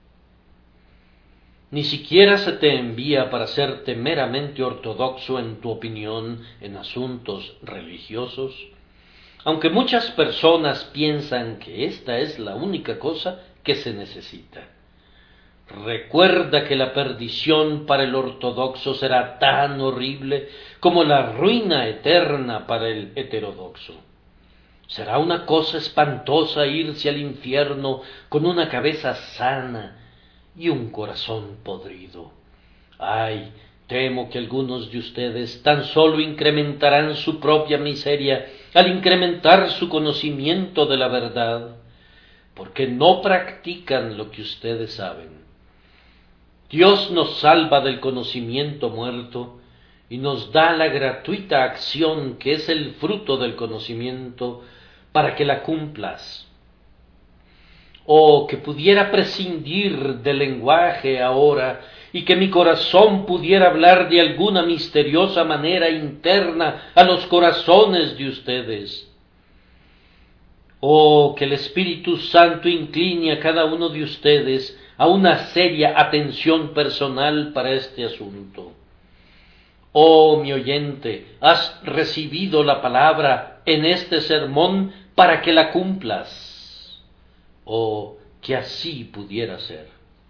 S1: Ni siquiera se te envía para serte meramente ortodoxo en tu opinión en asuntos religiosos, aunque muchas personas piensan que esta es la única cosa que se necesita. Recuerda que la perdición para el ortodoxo será tan horrible como la ruina eterna para el heterodoxo. Será una cosa espantosa irse al infierno con una cabeza sana y un corazón podrido. Ay, temo que algunos de ustedes tan solo incrementarán su propia miseria al incrementar su conocimiento de la verdad, porque no practican lo que ustedes saben. Dios nos salva del conocimiento muerto y nos da la gratuita acción que es el fruto del conocimiento para que la cumplas. Oh, que pudiera prescindir del lenguaje ahora y que mi corazón pudiera hablar de alguna misteriosa manera interna a los corazones de ustedes. Oh, que el Espíritu Santo incline a cada uno de ustedes a una seria atención personal para este asunto. Oh, mi oyente, has recibido la palabra en este sermón para que la cumplas. Oh, que así pudiera ser.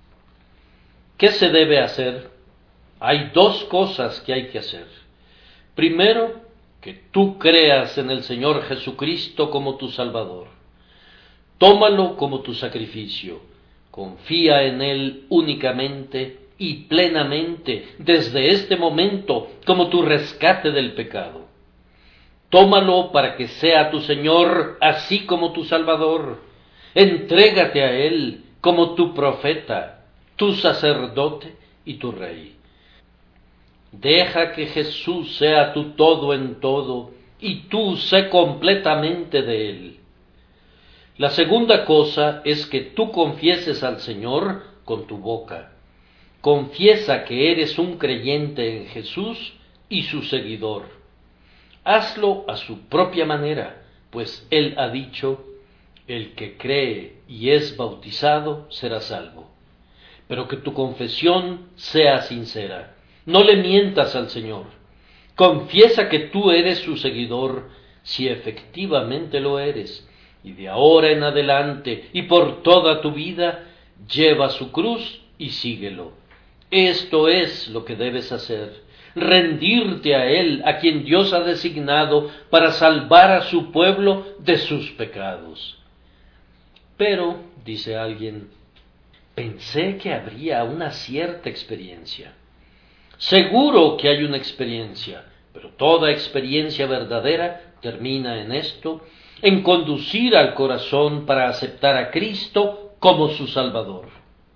S1: ¿Qué se debe hacer? Hay dos cosas que hay que hacer. Primero, que tú creas en el Señor Jesucristo como tu Salvador. Tómalo como tu sacrificio. Confía en Él únicamente y plenamente desde este momento como tu rescate del pecado. Tómalo para que sea tu Señor así como tu Salvador. Entrégate a Él como tu profeta, tu sacerdote y tu rey. Deja que Jesús sea tu todo en todo y tú sé completamente de Él. La segunda cosa es que tú confieses al Señor con tu boca. Confiesa que eres un creyente en Jesús y su seguidor. Hazlo a su propia manera, pues Él ha dicho, el que cree y es bautizado será salvo. Pero que tu confesión sea sincera. No le mientas al Señor. Confiesa que tú eres su seguidor, si efectivamente lo eres, y de ahora en adelante y por toda tu vida, lleva su cruz y síguelo. Esto es lo que debes hacer, rendirte a Él, a quien Dios ha designado para salvar a su pueblo de sus pecados. Pero, dice alguien, pensé que habría una cierta experiencia. Seguro que hay una experiencia, pero toda experiencia verdadera termina en esto, en conducir al corazón para aceptar a Cristo como su Salvador.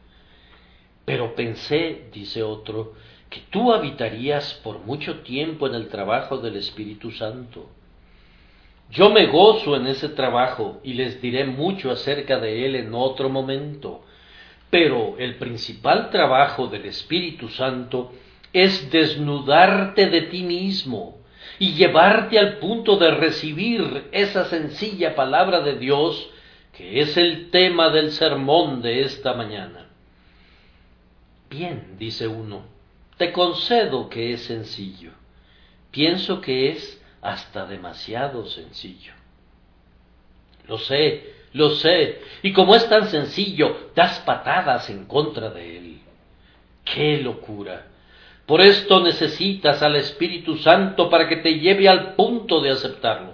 S1: Pero pensé, dice otro, que tú habitarías por mucho tiempo en el trabajo del Espíritu Santo. Yo me gozo en ese trabajo y les diré mucho acerca de él en otro momento, pero el principal trabajo del Espíritu Santo es desnudarte de ti mismo y llevarte al punto de recibir esa sencilla palabra de Dios que es el tema del sermón de esta mañana. Bien, dice uno, te concedo que es sencillo. Pienso que es hasta demasiado sencillo. Lo sé, y como es tan sencillo, das patadas en contra de él. ¡Qué locura! Por esto necesitas al Espíritu Santo para que te lleve al punto de aceptarlo.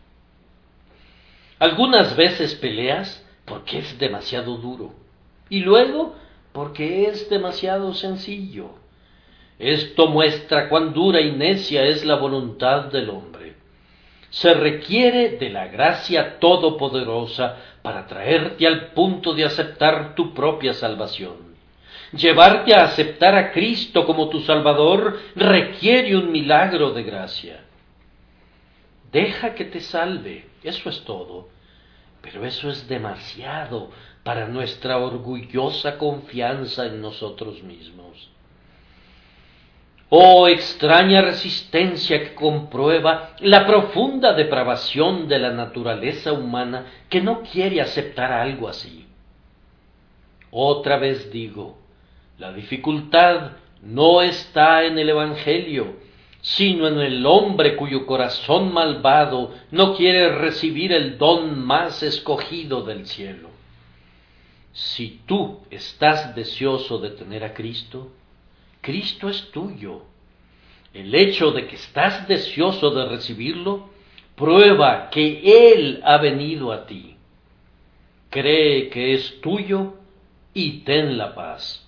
S1: Algunas veces peleas porque es demasiado duro, y luego porque es demasiado sencillo. Esto muestra cuán dura y necia es la voluntad del hombre. Se requiere de la gracia todopoderosa para traerte al punto de aceptar tu propia salvación. Llevarte a aceptar a Cristo como tu Salvador requiere un milagro de gracia. Deja que te salve, eso es todo, pero eso es demasiado para nuestra orgullosa confianza en nosotros mismos. Oh extraña resistencia que comprueba la profunda depravación de la naturaleza humana que no quiere aceptar algo así. Otra vez digo, la dificultad no está en el Evangelio, sino en el hombre cuyo corazón malvado no quiere recibir el don más escogido del cielo. Si tú estás deseoso de tener a Cristo, Cristo es tuyo. El hecho de que estás deseoso de recibirlo prueba que Él ha venido a ti. Cree que es tuyo y ten la paz.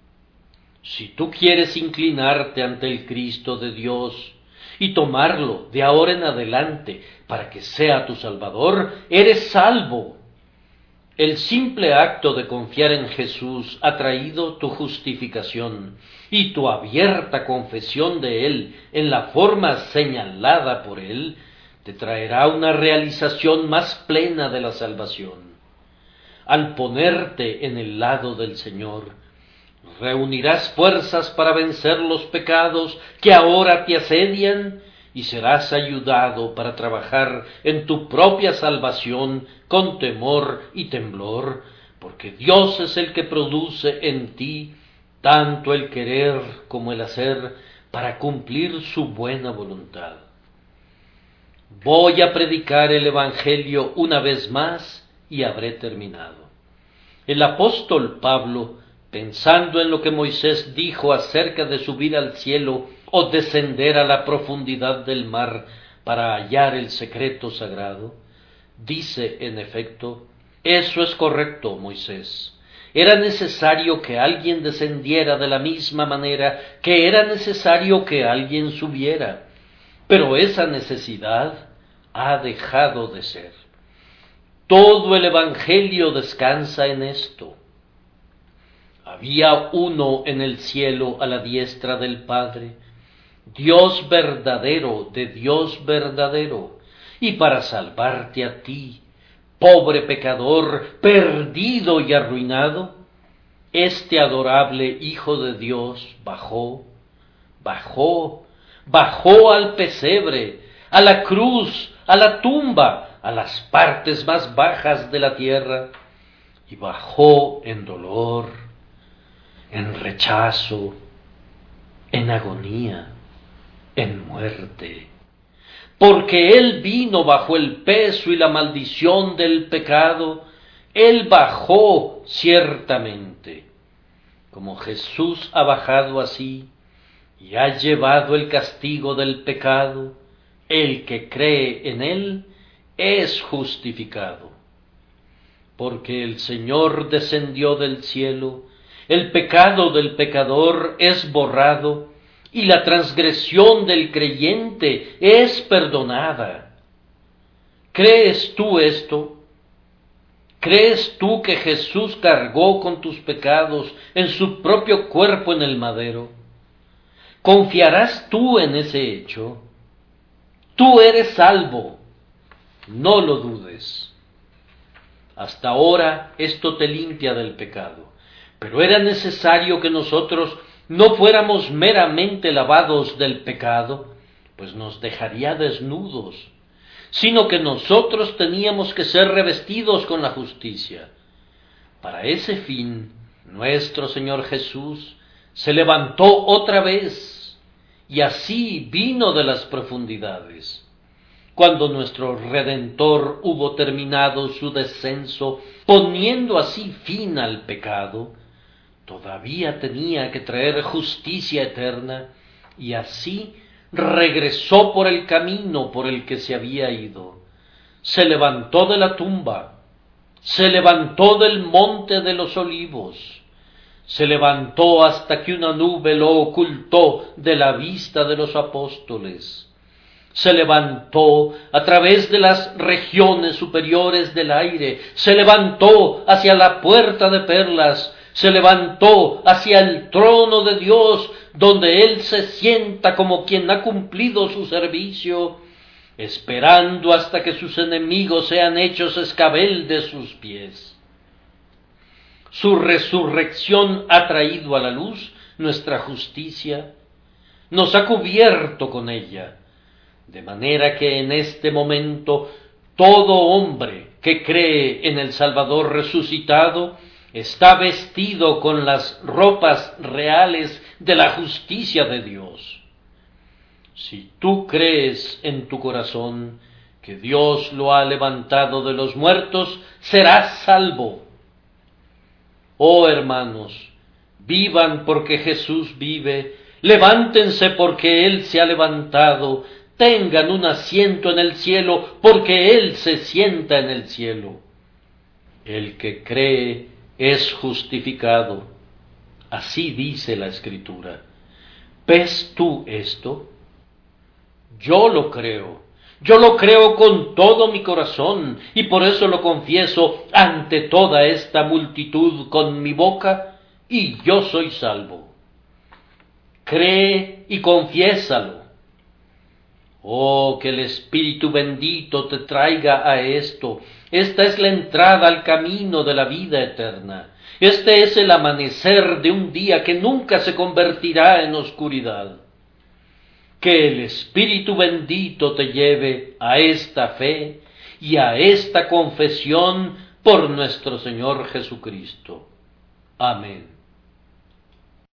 S1: Si tú quieres inclinarte ante el Cristo de Dios y tomarlo de ahora en adelante para que sea tu Salvador, eres salvo. El simple acto de confiar en Jesús ha traído tu justificación y tu abierta confesión de Él en la forma señalada por Él te traerá una realización más plena de la salvación. Al ponerte en el lado del Señor, reunirás fuerzas para vencer los pecados que ahora te asedian y serás ayudado para trabajar en tu propia salvación con temor y temblor, porque Dios es el que produce en ti tanto el querer como el hacer para cumplir su buena voluntad. Voy a predicar el Evangelio una vez más y habré terminado. El apóstol Pablo, pensando en lo que Moisés dijo acerca de subir al cielo o descender a la profundidad del mar para hallar el secreto sagrado, dice en efecto, eso es correcto, Moisés. Era necesario que alguien descendiera de la misma manera que era necesario que alguien subiera, pero esa necesidad ha dejado de ser. Todo el Evangelio descansa en esto. Había uno en el cielo a la diestra del Padre, Dios verdadero de Dios verdadero, y para salvarte a ti, pobre pecador, perdido y arruinado, este adorable Hijo de Dios bajó al pesebre, a la cruz, a la tumba, a las partes más bajas de la tierra, y bajó en dolor, en rechazo, en agonía, en muerte, porque Él vino bajo el peso y la maldición del pecado. Él bajó ciertamente, como Jesús ha bajado así, y ha llevado el castigo del pecado. El que cree en Él es justificado. Porque el Señor descendió del cielo, el pecado del pecador es borrado, y la transgresión del creyente es perdonada. ¿Crees tú esto? ¿Crees tú que Jesús cargó con tus pecados en su propio cuerpo en el madero? ¿Confiarás tú en ese hecho? Tú eres salvo, no lo dudes. Hasta ahora esto te limpia del pecado, pero era necesario que nosotros no fuéramos meramente lavados del pecado, pues nos dejaría desnudos, sino que nosotros teníamos que ser revestidos con la justicia. Para ese fin, nuestro Señor Jesús se levantó otra vez, y así vino de las profundidades. Cuando nuestro Redentor hubo terminado su descenso, poniendo así fin al pecado, todavía tenía que traer justicia eterna, y así regresó por el camino por el que se había ido. Se levantó de la tumba, se levantó del monte de los olivos, se levantó hasta que una nube lo ocultó de la vista de los apóstoles. Se levantó a través de las regiones superiores del aire, se levantó hacia la puerta de perlas, se levantó hacia el trono de Dios, donde Él se sienta como quien ha cumplido su servicio, esperando hasta que sus enemigos sean hechos escabel de sus pies. Su resurrección ha traído a la luz nuestra justicia, nos ha cubierto con ella, de manera que en este momento todo hombre que cree en el Salvador resucitado está vestido con las ropas reales de la justicia de Dios. Si tú crees en tu corazón que Dios lo ha levantado de los muertos, serás salvo. Oh hermanos, vivan porque Jesús vive, levántense porque Él se ha levantado, tengan un asiento en el cielo porque Él se sienta en el cielo. El que cree es justificado. Así dice la Escritura. ¿Ves tú esto? Yo lo creo con todo mi corazón, y por eso lo confieso ante toda esta multitud con mi boca, y yo soy salvo. Cree y confiésalo. Oh, que el Espíritu bendito te traiga a esto. Esta es la entrada al camino de la vida eterna. Este es el amanecer de un día que nunca se convertirá en oscuridad. Que el Espíritu bendito te lleve a esta fe y a esta confesión por nuestro Señor Jesucristo. Amén.